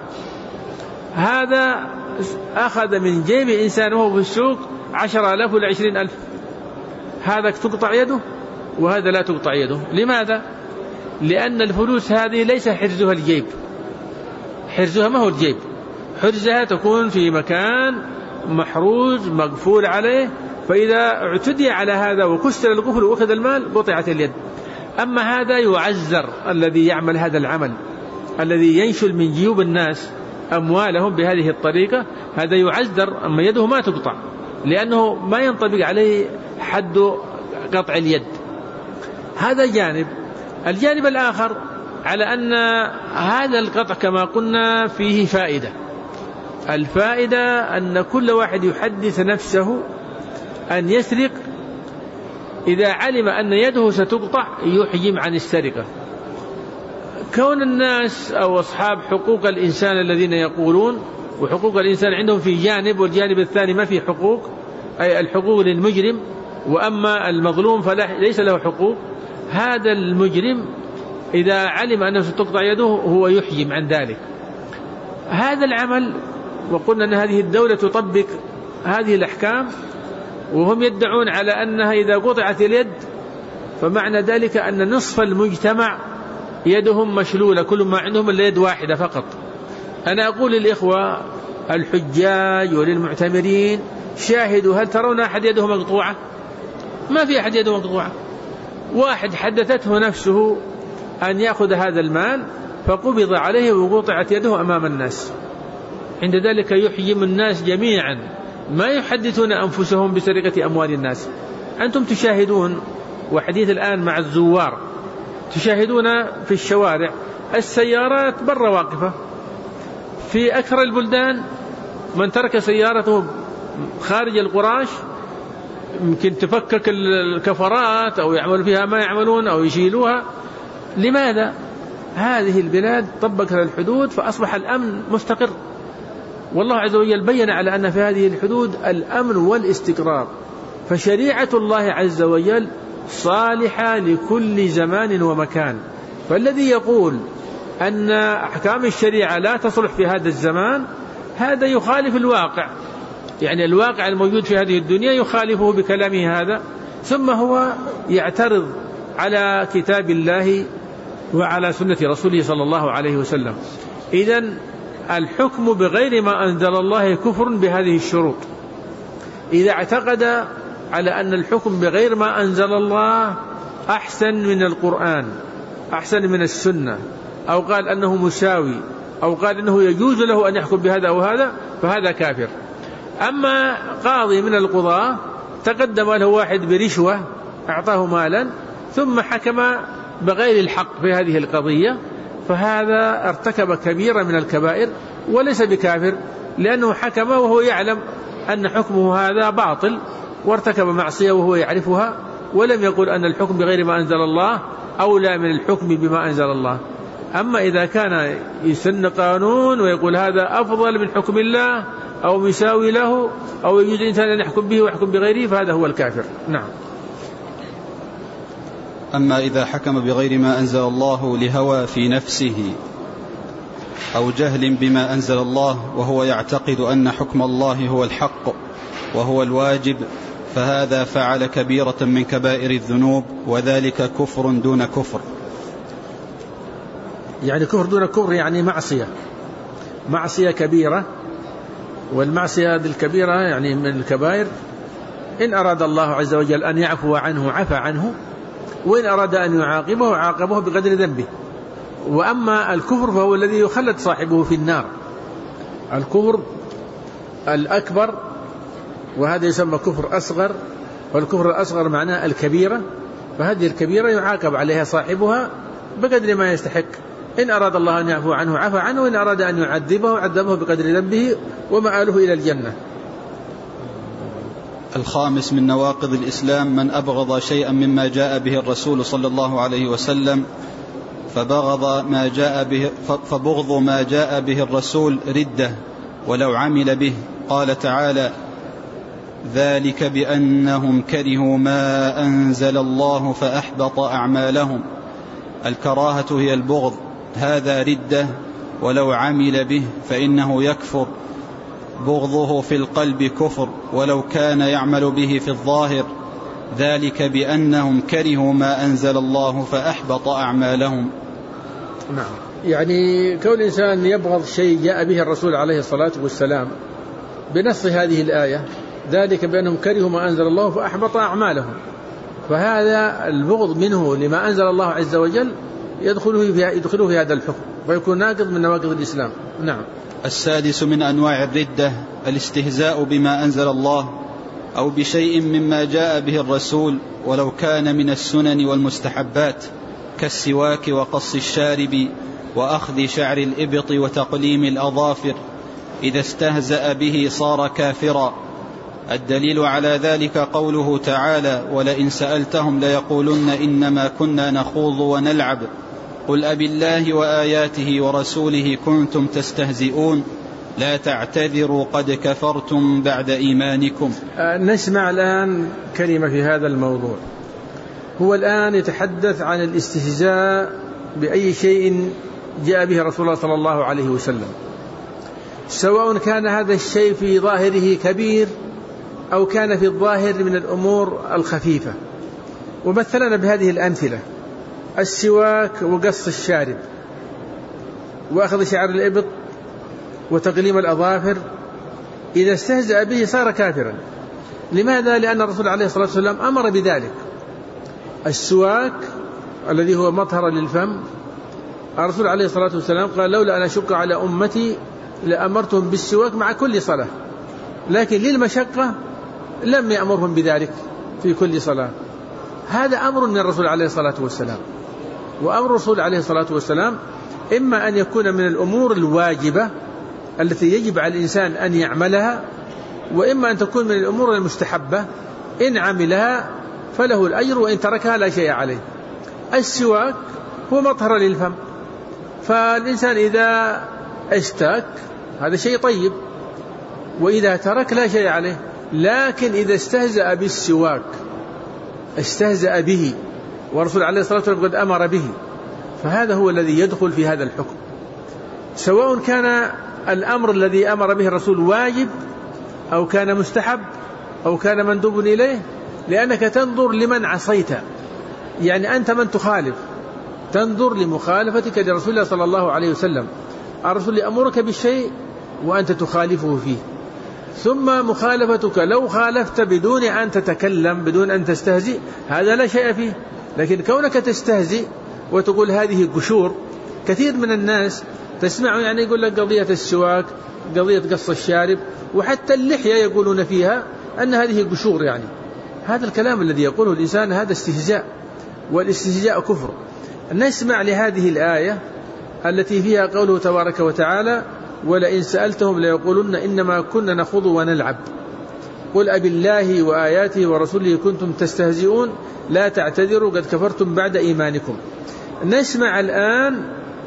هذا أخذ من جيب إنسان وهو في السوق عشر ألاف ولا عشرين ألف، هذا تقطع يده وهذا لا تقطع يده. لماذا؟ لأن الفلوس هذه ليس حرزها الجيب، حرزها ما هو الجيب، حرزها تكون في مكان محروز مقفول عليه، فإذا اعتدي على هذا وكسر القفل وأخذ المال قطعت اليد. أما هذا يعذر الذي يعمل هذا العمل، الذي ينشل من جيوب الناس أموالهم بهذه الطريقة، هذا يعذر، أما يده ما تقطع، لأنه ما ينطبق عليه حد قطع اليد. هذا جانب. الجانب الآخر على أن هذا القطع كما قلنا فيه فائدة. الفائدة أن كل واحد يحدث نفسه أن يسرق، إذا علم أن يده ستقطع يحجم عن السرقة. كون الناس أو أصحاب حقوق الإنسان الذين يقولون وحقوق الإنسان عندهم في جانب والجانب الثاني ما في حقوق، أي الحقوق للمجرم، وأما المظلوم فليس له حقوق، هذا المجرم إذا علم أنه ستقطع يده هو يحجم عن ذلك. هذا العمل، وقلنا أن هذه الدولة تطبق هذه الأحكام، وهم يدعون على أنها إذا قطعت اليد فمعنى ذلك أن نصف المجتمع يدهم مشلولة، كل ما عندهم إلا يد واحدة فقط. أنا أقول للإخوة الحجاج وللمعتمرين شاهدوا، هل ترون أحد يده مقطوعة؟ ما في أحد يده مقطوعة. واحد حدثته نفسه أن يأخذ هذا المال، فقبض عليه وقطعت يده أمام الناس. عند ذلك يحجم الناس جميعا، ما يحدثون أنفسهم بسرقة أموال الناس. أنتم تشاهدون، وحديث الآن مع الزوار، تشاهدون في الشوارع السيارات برا واقفة. في أكثر البلدان من ترك سيارته خارج القراش يمكن تفكك الكفرات أو يعمل فيها ما يعملون أو يشيلوها. لماذا؟ هذه البلاد طبقت الحدود فأصبح الأمن مستقر، والله عز وجل بين على أن في هذه الحدود الأمن والاستقرار. فشريعة الله عز وجل صالحة لكل زمان ومكان. فالذي يقول أن أحكام الشريعة لا تصلح في هذا الزمان هذا يخالف الواقع، يعني الواقع الموجود في هذه الدنيا يخالفه بكلامه هذا، ثم هو يعترض على كتاب الله وعلى سنة رسوله صلى الله عليه وسلم. إذن الحكم بغير ما أنزل الله كفر بهذه الشروط. إذا اعتقد على أن الحكم بغير ما أنزل الله أحسن من القرآن، أحسن من السنة، أو قال أنه مساوي، أو قال أنه يجوز له أن يحكم بهذا أو هذا، فهذا كافر. أما قاضي من القضاة تقدم له واحد برشوة أعطاه مالا ثم حكم بغير الحق في هذه القضية، فهذا ارتكب كبيرة من الكبائر وليس بكافر، لأنه حكم وهو يعلم أن حكمه هذا باطل، وارتكب معصية وهو يعرفها، ولم يقل أن الحكم بغير ما أنزل الله أولى من الحكم بما أنزل الله. أما إذا كان يسن قانون ويقول هذا أفضل من حكم الله أو يساوي له أو يجوز الإنسان أن يحكم به ويحكم بغيره، فهذا هو الكافر. نعم. أما إذا حكم بغير ما أنزل الله لهوى في نفسه أو جهل بما أنزل الله وهو يعتقد أن حكم الله هو الحق وهو الواجب، فهذا فعل كبيرة من كبائر الذنوب، وذلك كفر دون كفر. يعني كفر دون كفر يعني معصية، معصية كبيرة، والمعصية هذه الكبيرة يعني من الكبائر. إن أراد الله عز وجل أن يعفو عنه عفى عنه، وإن أراد أن يعاقبه عاقبه بقدر ذنبه. وأما الكفر فهو الذي يخلد صاحبه في النار، الكفر الأكبر، وهذا يسمى كفر أصغر، والكفر الأصغر معناه الكبيرة، فهذه الكبيرة يعاقب عليها صاحبها بقدر ما يستحق. إن أراد الله أن يعفو عنه عفى عنه، وإن أراد أن يعذبه عذبه بقدر ذنبه، ومآله إلى الجنة. الخامس من نواقض الإسلام من أبغض شيئا مما جاء به الرسول صلى الله عليه وسلم فبغض ما جاء به فبغض ما جاء به الرسول ردة ولو عمل به. قال تعالى: ذلك بأنهم كرهوا ما أنزل الله فأحبط أعمالهم. الكراهة هي البغض، هذا ردة ولو عمل به فإنه يكفر. بغضه في القلب كفر ولو كان يعمل به في الظاهر. ذلك بأنهم كرهوا ما أنزل الله فأحبط أعمالهم. نعم. يعني كون الإنسان يبغض شيء جاء به الرسول عليه الصلاة والسلام بنص هذه الآية، ذلك بأنهم كرهوا ما أنزل الله فأحبط أعمالهم، فهذا البغض منه لما أنزل الله عز وجل يدخله في, يدخله في هذا الحكم، ويكون ناقض من نواقض الإسلام. نعم. السادس من أنواع الردة الاستهزاء بما أنزل الله أو بشيء مما جاء به الرسول ولو كان من السنن والمستحبات، كالسواك وقص الشارب وأخذ شعر الإبط وتقليم الأظافر. إذا استهزأ به صار كافرا. الدليل على ذلك قوله تعالى: ولئن سألتهم ليقولن إنما كنا نخوض ونلعب قل أبالله وآياته ورسوله كنتم تستهزئون لا تعتذروا قد كفرتم بعد إيمانكم. نسمع الآن كلمة في هذا الموضوع. هو الآن يتحدث عن الاستهزاء بأي شيء جاء به رسول الله صلى الله عليه وسلم، سواء كان هذا الشيء في ظاهره كبير أو كان في الظاهر من الأمور الخفيفة. ومثلنا بهذه الأمثلة: السواك وقص الشارب وأخذ شعر الإبط وتقليم الأظافر. إذا استهزأ به صار كافرا. لماذا؟ لأن الرسول عليه الصلاة والسلام أمر بذلك. السواك الذي هو مطهر للفم، الرسول عليه الصلاة والسلام قال لولا أن أشق على أمتي لأمرتهم بالسواك مع كل صلاة، لكن للمشقة لم يأمرهم بذلك في كل صلاة. هذا أمر من الرسول عليه الصلاة والسلام. وأمر الرسول عليه الصلاة والسلام إما أن يكون من الأمور الواجبة التي يجب على الإنسان أن يعملها، وإما أن تكون من الأمور المستحبة إن عملها فله الأجر وإن تركها لا شيء عليه. السواك هو مطهر للفم، فالإنسان إذا استاك هذا شيء طيب، وإذا ترك لا شيء عليه. لكن إذا استهزأ بالسواك استهزأ به، والرسول عليه الصلاة والسلام قد أمر به، فهذا هو الذي يدخل في هذا الحكم، سواء كان الأمر الذي أمر به الرسول واجب أو كان مستحب أو كان مندوب إليه، لأنك تنظر لمن عصيت، يعني أنت من تخالف، تنظر لمخالفتك لرسول الله صلى الله عليه وسلم. الرسول يأمرك بالشيء وأنت تخالفه فيه، ثم مخالفتك لو خالفت بدون أن تتكلم بدون أن تستهزئ هذا لا شيء فيه. لكن كونك تستهزئ وتقول هذه قشور، كثير من الناس تسمع يعني يقول لك قضية السواك، قضية قص الشارب، وحتى اللحية يقولون فيها أن هذه قشور. يعني هذا الكلام الذي يقوله الإنسان هذا استهزاء، والاستهزاء كفر. نسمع لهذه الآية التي فيها قوله تبارك وتعالى ولئن سألتهم ليقولن إنما كنا نخوض ونلعب قل أبي الله وآياته ورسوله كنتم تستهزئون لا تعتذروا قد كفرتم بعد إيمانكم. نسمع الآن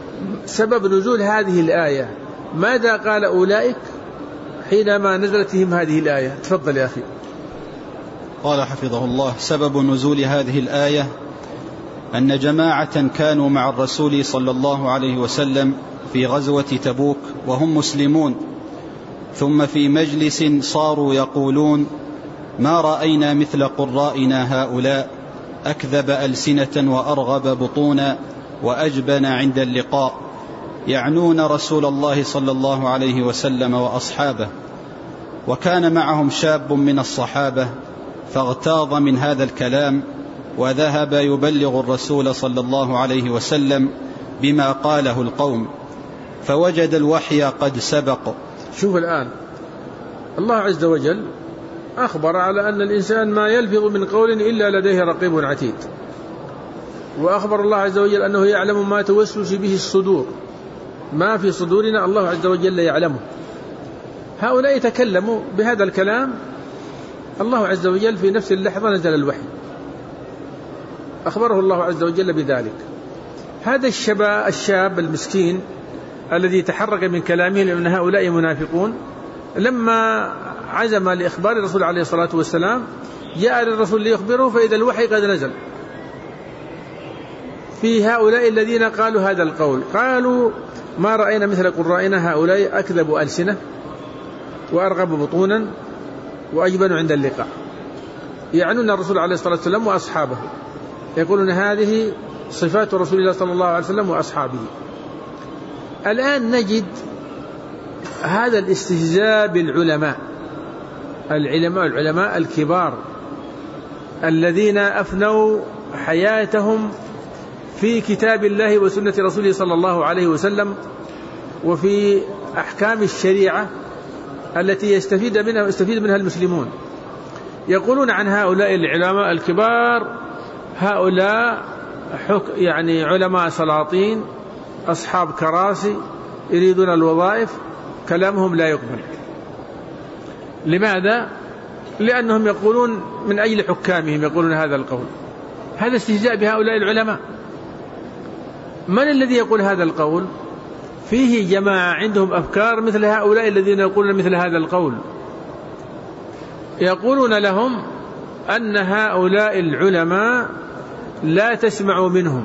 سبب نزول هذه الآية، ماذا قال أولئك حينما نزلتهم هذه الآية؟ تفضل يا أخي. قال حفظه الله سبب نزول هذه الآية أن جماعة كانوا مع الرسول صلى الله عليه وسلم في غزوة تبوك وهم مسلمون، ثم في مجلس صاروا يقولون ما رأينا مثل قرائنا هؤلاء أكذب ألسنة وأرغب بطونا وأجبن عند اللقاء، يعنون رسول الله صلى الله عليه وسلم وأصحابه. وكان معهم شاب من الصحابة فاغتاظ من هذا الكلام وذهب يبلغ الرسول صلى الله عليه وسلم بما قاله القوم، فوجد الوحي قد سبق. شوف الآن الله عز وجل أخبر على أن الإنسان ما يلفظ من قول إلا لديه رقيب عتيد، وأخبر الله عز وجل أنه يعلم ما توسوس به الصدور، ما في صدورنا الله عز وجل يعلمه. هؤلاء يتكلموا بهذا الكلام، الله عز وجل في نفس اللحظة نزل الوحي، أخبره الله عز وجل بذلك. هذا الشباب الشاب المسكين الذي تحرك من كلامه لأن هؤلاء منافقون، لما عزم لإخبار الرسول عليه الصلاة والسلام جاء للرسول ليخبره، فإذا الوحي قد نزل في هؤلاء الذين قالوا هذا القول، قالوا ما رأينا مثل قرائنا هؤلاء أكذب ألسنة وأرغب بطونا وأجبن عند اللقاء، يعنون الرسول عليه الصلاة والسلام وأصحابه، يقولون هذه صفات رسول الله صلى الله عليه وسلم وأصحابه. الآن نجد هذا الاستهزاء بالعلماء، العلماء العلماء الكبار الذين أفنوا حياتهم في كتاب الله وسنة رسوله صلى الله عليه وسلم وفي أحكام الشريعة التي يستفيد منها يستفيد منها المسلمون. يقولون عن هؤلاء العلماء الكبار هؤلاء يعني علماء سلاطين أصحاب كراسي يريدون الوظائف، كلامهم لا يقبل. لماذا؟ لأنهم يقولون من أجل حكامهم يقولون هذا القول. هذا استهزاء بهؤلاء العلماء. من الذي يقول هذا القول؟ فيه جماعة عندهم أفكار مثل هؤلاء الذين يقولون مثل هذا القول، يقولون لهم أن هؤلاء العلماء لا تسمعوا منهم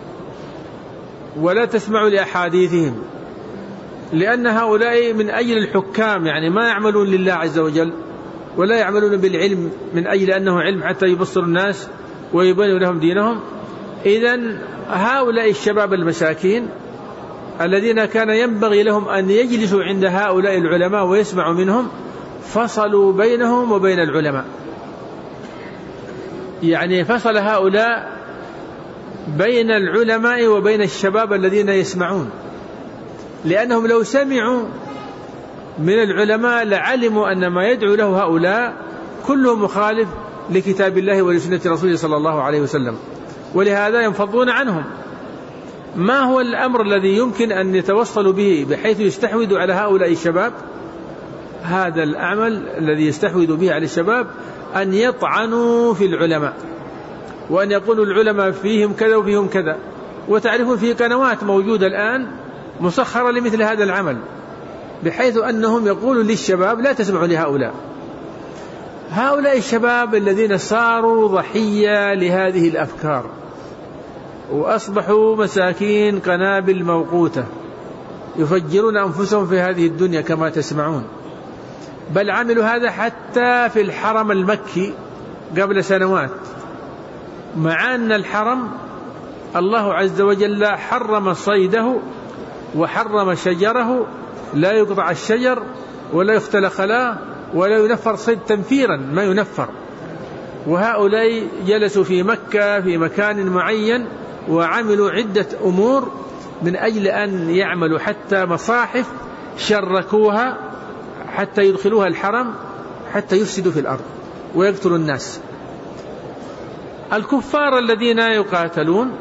ولا تسمعوا لأحاديثهم، لأن هؤلاء من أجل الحكام، يعني ما يعملون لله عز وجل ولا يعملون بالعلم من أجل أنه علم حتى يبصر الناس ويبينوا لهم دينهم. إذن هؤلاء الشباب المساكين الذين كان ينبغي لهم أن يجلسوا عند هؤلاء العلماء ويسمعوا منهم فصلوا بينهم وبين العلماء، يعني فصل هؤلاء بين العلماء وبين الشباب الذين يسمعون، لأنهم لو سمعوا من العلماء لعلموا أن ما يدعو له هؤلاء كله مخالف لكتاب الله ولسنة رسوله صلى الله عليه وسلم، ولهذا ينفضون عنهم. ما هو الأمر الذي يمكن أن يتوصلوا به بحيث يستحوذ على هؤلاء الشباب؟ هذا العمل الذي يستحوذ به على الشباب أن يطعنوا في العلماء، وأن يقولوا العلماء فيهم كذا وفيهم كذا. وتعرفون في قنوات موجودة الآن مسخرة لمثل هذا العمل، بحيث أنهم يقولوا للشباب لا تسمعوا لهؤلاء. هؤلاء الشباب الذين صاروا ضحية لهذه الأفكار وأصبحوا مساكين قنابل موقوتة يفجرون أنفسهم في هذه الدنيا كما تسمعون، بل عملوا هذا حتى في الحرم المكي قبل سنوات، مع أن الحرم الله عز وجل حرم صيده وحرم شجره، لا يقطع الشجر ولا يختل خلاه ولا ينفر صيد تنفيرا ما ينفر. وهؤلاء جلسوا في مكة في مكان معين وعملوا عدة أمور من أجل أن يعملوا حتى مصاحف شركوها حتى يدخلوها الحرم حتى يفسدوا في الأرض ويقتلوا الناس. الكفار الذين يقاتلون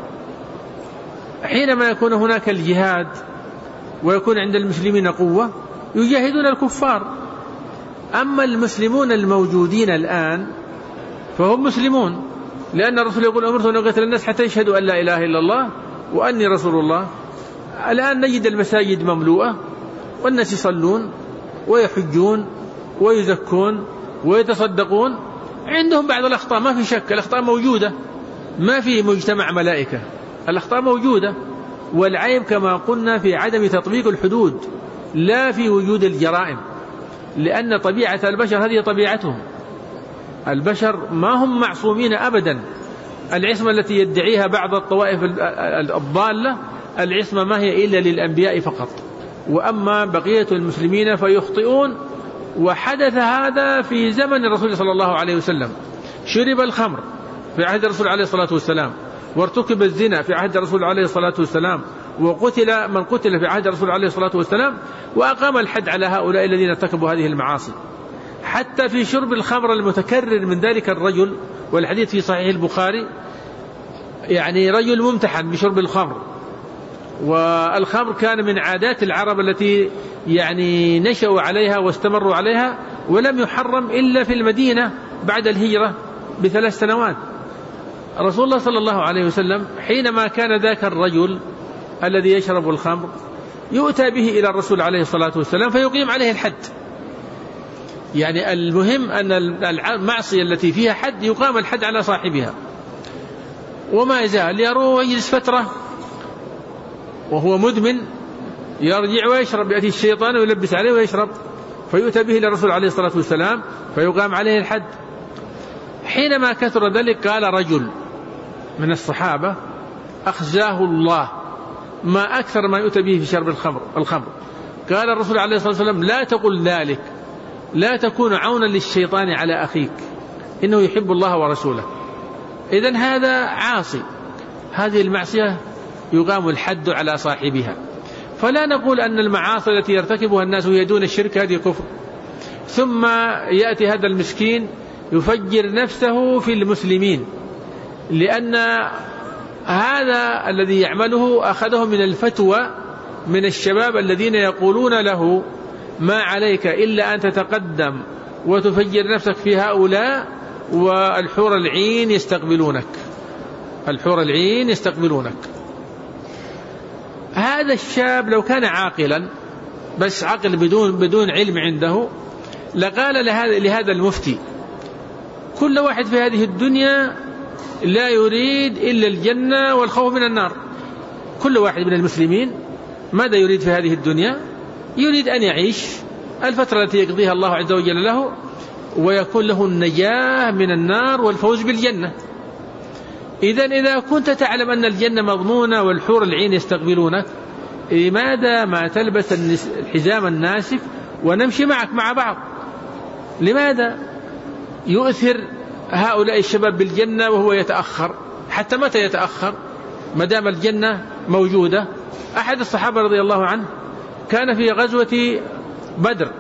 حينما يكون هناك الجهاد ويكون عند المسلمين قوة يجاهدون الكفار. أما المسلمون الموجودين الآن فهم مسلمون، لأن الرسول يقول أمرت أن أقاتل الناس حتى يشهدوا أن لا إله إلا الله وأني رسول الله. الآن نجد المساجد مملوءة والناس يصلون ويحجون ويزكون ويتصدقون، عندهم بعض الأخطاء ما في شك، الأخطاء موجودة، ما في مجتمع ملائكة، الأخطاء موجودة. والعيب كما قلنا في عدم تطبيق الحدود لا في وجود الجرائم، لأن طبيعة البشر هذه طبيعتهم، البشر ما هم معصومين أبدا. العصمة التي يدعيها بعض الطوائف الضالة العصمة ما هي إلا للأنبياء فقط، وأما بقية المسلمين فيخطئون. وحدث هذا في زمن الرسول صلى الله عليه وسلم، شرب الخمر في عهد الرسول عليه الصلاة والسلام، وارتكب الزنا في عهد الرسول عليه الصلاة والسلام، وقتل من قتل في عهد الرسول عليه الصلاة والسلام، وأقام الحد على هؤلاء الذين ارتكبوا هذه المعاصي. حتى في شرب الخمر المتكرر من ذلك الرجل، والحديث في صحيح البخاري، يعني رجل ممتحن بشرب الخمر، والخمر كان من عادات العرب التي يعني نشأوا عليها واستمروا عليها، ولم يحرم إلا في المدينة بعد الهجرة بثلاث سنوات. رسول الله صلى الله عليه وسلم حينما كان ذاك الرجل الذي يشرب الخمر يؤتى به إلى الرسول عليه الصلاة والسلام فيقيم عليه الحد. يعني المهم أن المعصية التي فيها حد يقام الحد على صاحبها، وما يزال يروح يجلس فترة وهو مدمن، يرجع ويشرب، يأتي الشيطان ويلبس عليه ويشرب، فيؤتى به إلى الرسول عليه الصلاة والسلام فيقام عليه الحد. حينما كثر ذلك قال رجل من الصحابة أخزاه الله، ما أكثر ما يؤتى به في شرب الخمر الخمر قال الرسول عليه الصلاة والسلام لا تقل ذلك، لا تكون عونا للشيطان على أخيك، إنه يحب الله ورسوله. إذن هذا عاصي، هذه المعصية يقام الحد على صاحبها. فلا نقول أن المعاصي التي يرتكبها الناس وهي دون الشرك هذه كفر، ثم يأتي هذا المسكين يفجر نفسه في المسلمين، لأن هذا الذي يعمله أخذه من الفتوى من الشباب الذين يقولون له ما عليك إلا أن تتقدم وتفجر نفسك في هؤلاء والحور العين يستقبلونك، الحور العين يستقبلونك. هذا الشاب لو كان عاقلا بس عقل بدون بدون علم عنده لقال لهذا لهذا المفتي كل واحد في هذه الدنيا لا يريد إلا الجنة والخوف من النار. كل واحد من المسلمين ماذا يريد في هذه الدنيا؟ يريد أن يعيش الفترة التي يقضيها الله عز وجل له ويكون له النجاة من النار والفوز بالجنة. إذن إذا كنت تعلم أن الجنة مضمونة والحور العين يستقبلونك، لماذا ما تلبس الحزام الناسف ونمشي معك مع بعض؟ لماذا يؤثر هؤلاء الشباب بالجنة وهو يتأخر؟ حتى متى يتأخر؟ ما دام الجنة موجودة. أحد الصحابة رضي الله عنه كان في غزوة بدر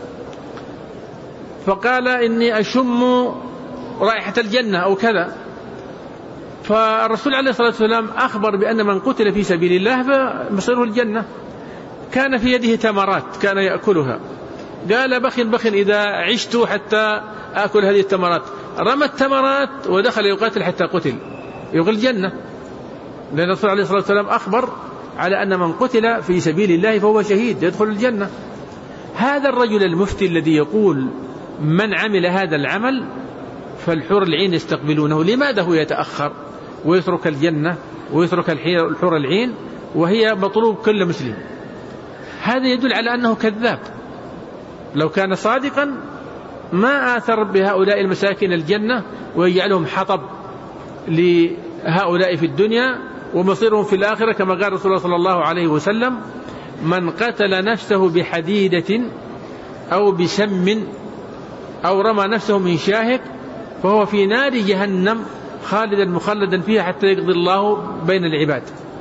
فقال إني أشم رائحة الجنة أو كذا، فالرسول عليه الصلاة والسلام أخبر بأن من قتل في سبيل الله فمصيره الجنة. كان في يده تمرات كان يأكلها، قال بخ بخ إذا عشت حتى أكل هذه التمرات. رمى التمرات ودخل يقاتل حتى قتل، يدخل الجنة، لأن الرسول عليه الصلاة والسلام أخبر على أن من قتل في سبيل الله فهو شهيد يدخل الجنة. هذا الرجل المفتي الذي يقول من عمل هذا العمل فالحور العين يستقبلونه، لماذا هو يتأخر ويترك الجنة ويترك الحور العين وهي مطلوب كل مسلم؟ هذا يدل على أنه كذاب. لو كان صادقا ما آثر بهؤلاء المساكين الجنة ويجعلهم حطب لهؤلاء في الدنيا ومصيرهم في الآخرة، كما قال رسول الله صلى الله عليه وسلم من قتل نفسه بحديدة أو بسم أو رمى نفسه من شاهق فهو في نار جهنم خالدا مخلدا فيها حتى يقضي الله بين العباد.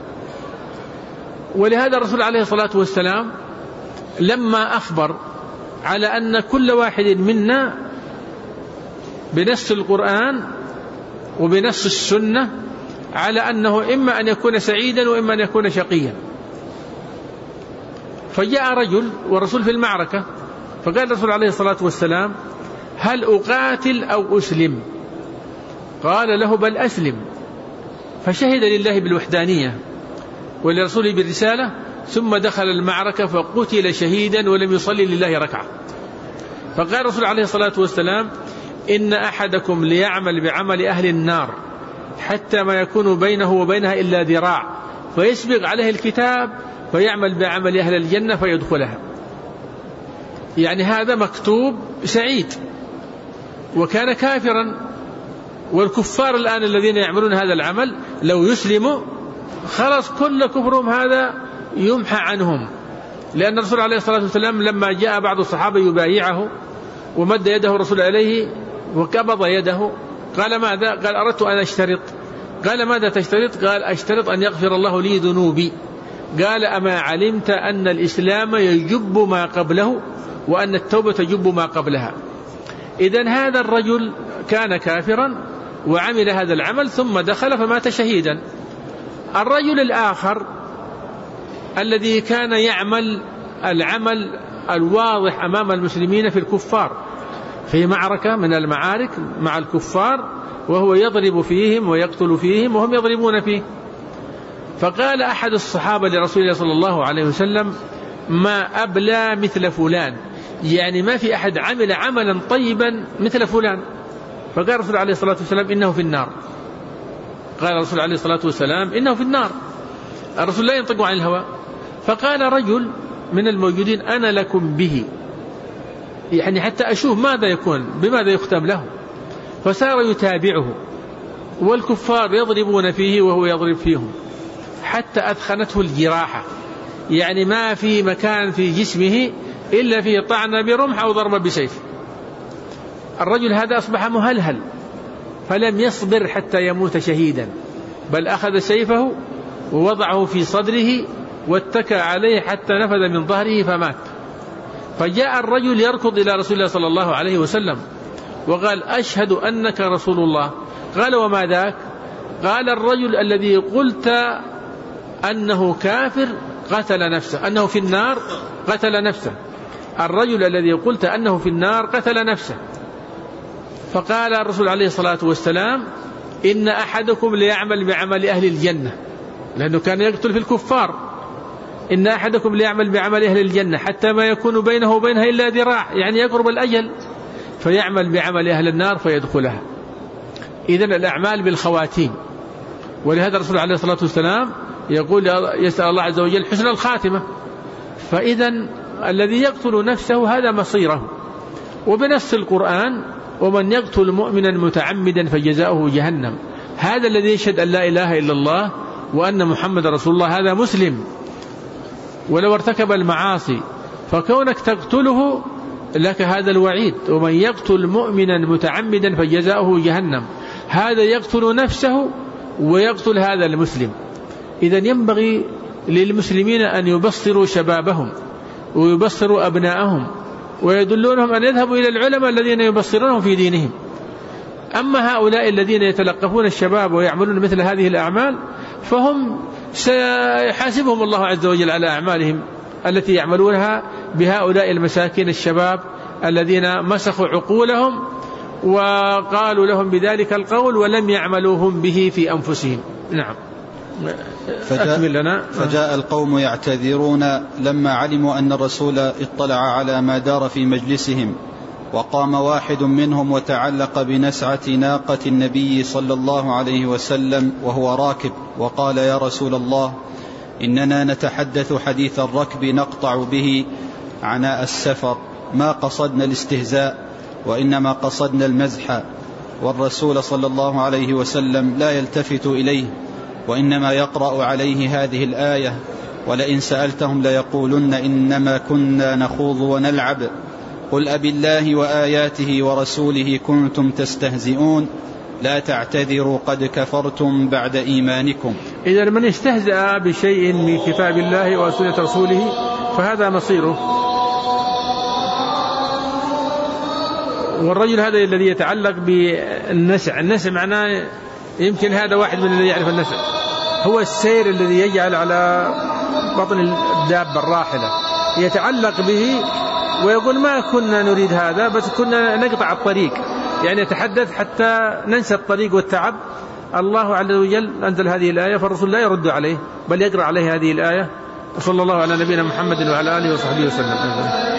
ولهذا الرسول عليه الصلاة والسلام لما أخبر على أن كل واحد منا بنص القرآن وبنص السنة على أنه إما أن يكون سعيدا وإما أن يكون شقيا، فجاء رجل والرسول في المعركة فقال الرسول عليه الصلاة والسلام هل أقاتل أو أسلم؟ قال له بل أسلم، فشهد لله بالوحدانية ولرسوله بالرسالة، ثم دخل المعركة فقتل شهيدا ولم يصلي لله ركعة. فقال الرسول عليه الصلاة والسلام إن أحدكم ليعمل بعمل أهل النار حتى ما يكون بينه وبينها إلا ذراع فيسبق عليه الكتاب فيعمل بعمل أهل الجنة فيدخلها. يعني هذا مكتوب سعيد وكان كافرا، والكفار الآن الذين يعملون هذا العمل لو يسلموا خلاص كل كفرهم هذا يمحى عنهم. لأن الرسول عليه الصلاة والسلام لما جاء بعض الصحابة يبايعه ومد يده الرسول عليه وقبض يده قال ماذا؟ قال أردت أن أشترط. قال ماذا تشترط؟ قال أشترط أن يغفر الله لي ذنوبي. قال أما علمت أن الإسلام يجب ما قبله وأن التوبة تجب ما قبلها؟ إذن هذا الرجل كان كافرا وعمل هذا العمل ثم دخل فمات شهيدا. الرجل الآخر الذي كان يعمل العمل الواضح أمام المسلمين في الكفار في معركة من المعارك مع الكفار وهو يضرب فيهم ويقتل فيهم وهم يضربون فيه، فقال أحد الصحابة لرسول الله صلى الله عليه وسلم ما أبلى مثل فلان، يعني ما في أحد عمل عملا طيبا مثل فلان. فقال الرسول عليه الصلاة والسلام إنه في النار. قال الرسول عليه الصلاة والسلام إنه في النار. الرسول لا ينطق عن الهوى. فقال رجل من الموجودين أنا لكم به، يعني حتى أشوف ماذا يكون بماذا يختم له. فسار يتابعه والكفار يضربون فيه وهو يضرب فيهم حتى أثخنته الجراحة، يعني ما في مكان في جسمه إلا فيه طعنة برمح أو ضربة بسيف. الرجل هذا أصبح مهلهل فلم يصبر حتى يموت شهيدا، بل أخذ سيفه ووضعه في صدره واتكى عليه حتى نفذ من ظهره فمات. فجاء الرجل يركض إلى رسول الله صلى الله عليه وسلم وقال أشهد أنك رسول الله. قال وما ذاك؟ قال الرجل الذي قلت أنه كافر قتل نفسه، أنه في النار قتل نفسه. الرجل الذي قلت أنه في النار قتل نفسه. فقال الرسول عليه الصلاة والسلام إن أحدكم ليعمل بعمل أهل الجنة، لأنه كان يقتل في الكفار. إن أحدكم ليعمل بعمل أهل الجنة حتى ما يكون بينه وبينها إلا ذراع، يعني يقرب الأجل، فيعمل بعمل أهل النار فيدخلها. إذن الأعمال بالخواتيم. ولهذا الرسول عليه الصلاة والسلام يقول يسأل الله عز وجل حسن الخاتمة. فإذن الذي يقتل نفسه هذا مصيره. وبنص القرآن ومن يقتل مؤمنا متعمدا فجزاؤه جهنم، هذا الذي يشهد أن لا إله إلا الله وأن محمد رسول الله هذا مسلم ولو ارتكب المعاصي، فكونك تقتله لك هذا الوعيد. ومن يقتل مؤمنا متعمدا فجزاؤه جهنم، هذا يقتل نفسه ويقتل هذا المسلم. إذن ينبغي للمسلمين أن يبصروا شبابهم ويبصروا أبناءهم ويدلونهم أن يذهبوا إلى العلماء الذين يبصرونهم في دينهم. أما هؤلاء الذين يتلقفون الشباب ويعملون مثل هذه الأعمال فهم سيحاسبهم الله عز وجل على أعمالهم التي يعملونها بهؤلاء المساكين الشباب الذين مسخوا عقولهم وقالوا لهم بذلك القول ولم يعملوهم به في أنفسهم. نعم. فجاء, لنا. فجاء القوم يعتذرون لما علموا أن الرسول اطلع على ما دار في مجلسهم، وقام واحد منهم وتعلق بنسعة ناقة النبي صلى الله عليه وسلم وهو راكب، وقال: يا رسول الله، إننا نتحدث حديث الركب نقطع به عناء السفر، ما قصدنا الاستهزاء وإنما قصدنا المزح، والرسول صلى الله عليه وسلم لا يلتفت إليه وإنما يقرأ عليه هذه الآية: ولئن سألتهم ليقولن إنما كنا نخوض ونلعب قل أبالله وآياته ورسوله كنتم تستهزئون لا تعتذروا قد كفرتم بعد إيمانكم. إذا من استهزأ بشيء من كتاب الله وسنة رسوله فهذا مصيره. والرجل هذا الذي يتعلق بالنسع، النسع معناه يمكن هذا واحد من الذي يعرف النسع، هو السير الذي يجعل على بطن الدابة الراحلة يتعلق به ويقول ما كنا نريد هذا بس كنا نقطع الطريق، يعني يتحدث حتى ننسى الطريق والتعب. الله عز وجل أنزل هذه الآية فالرسول لا يرد عليه بل يقرأ عليه هذه الآية. صلى الله على نبينا محمد وعلى آله وصحبه وسلم.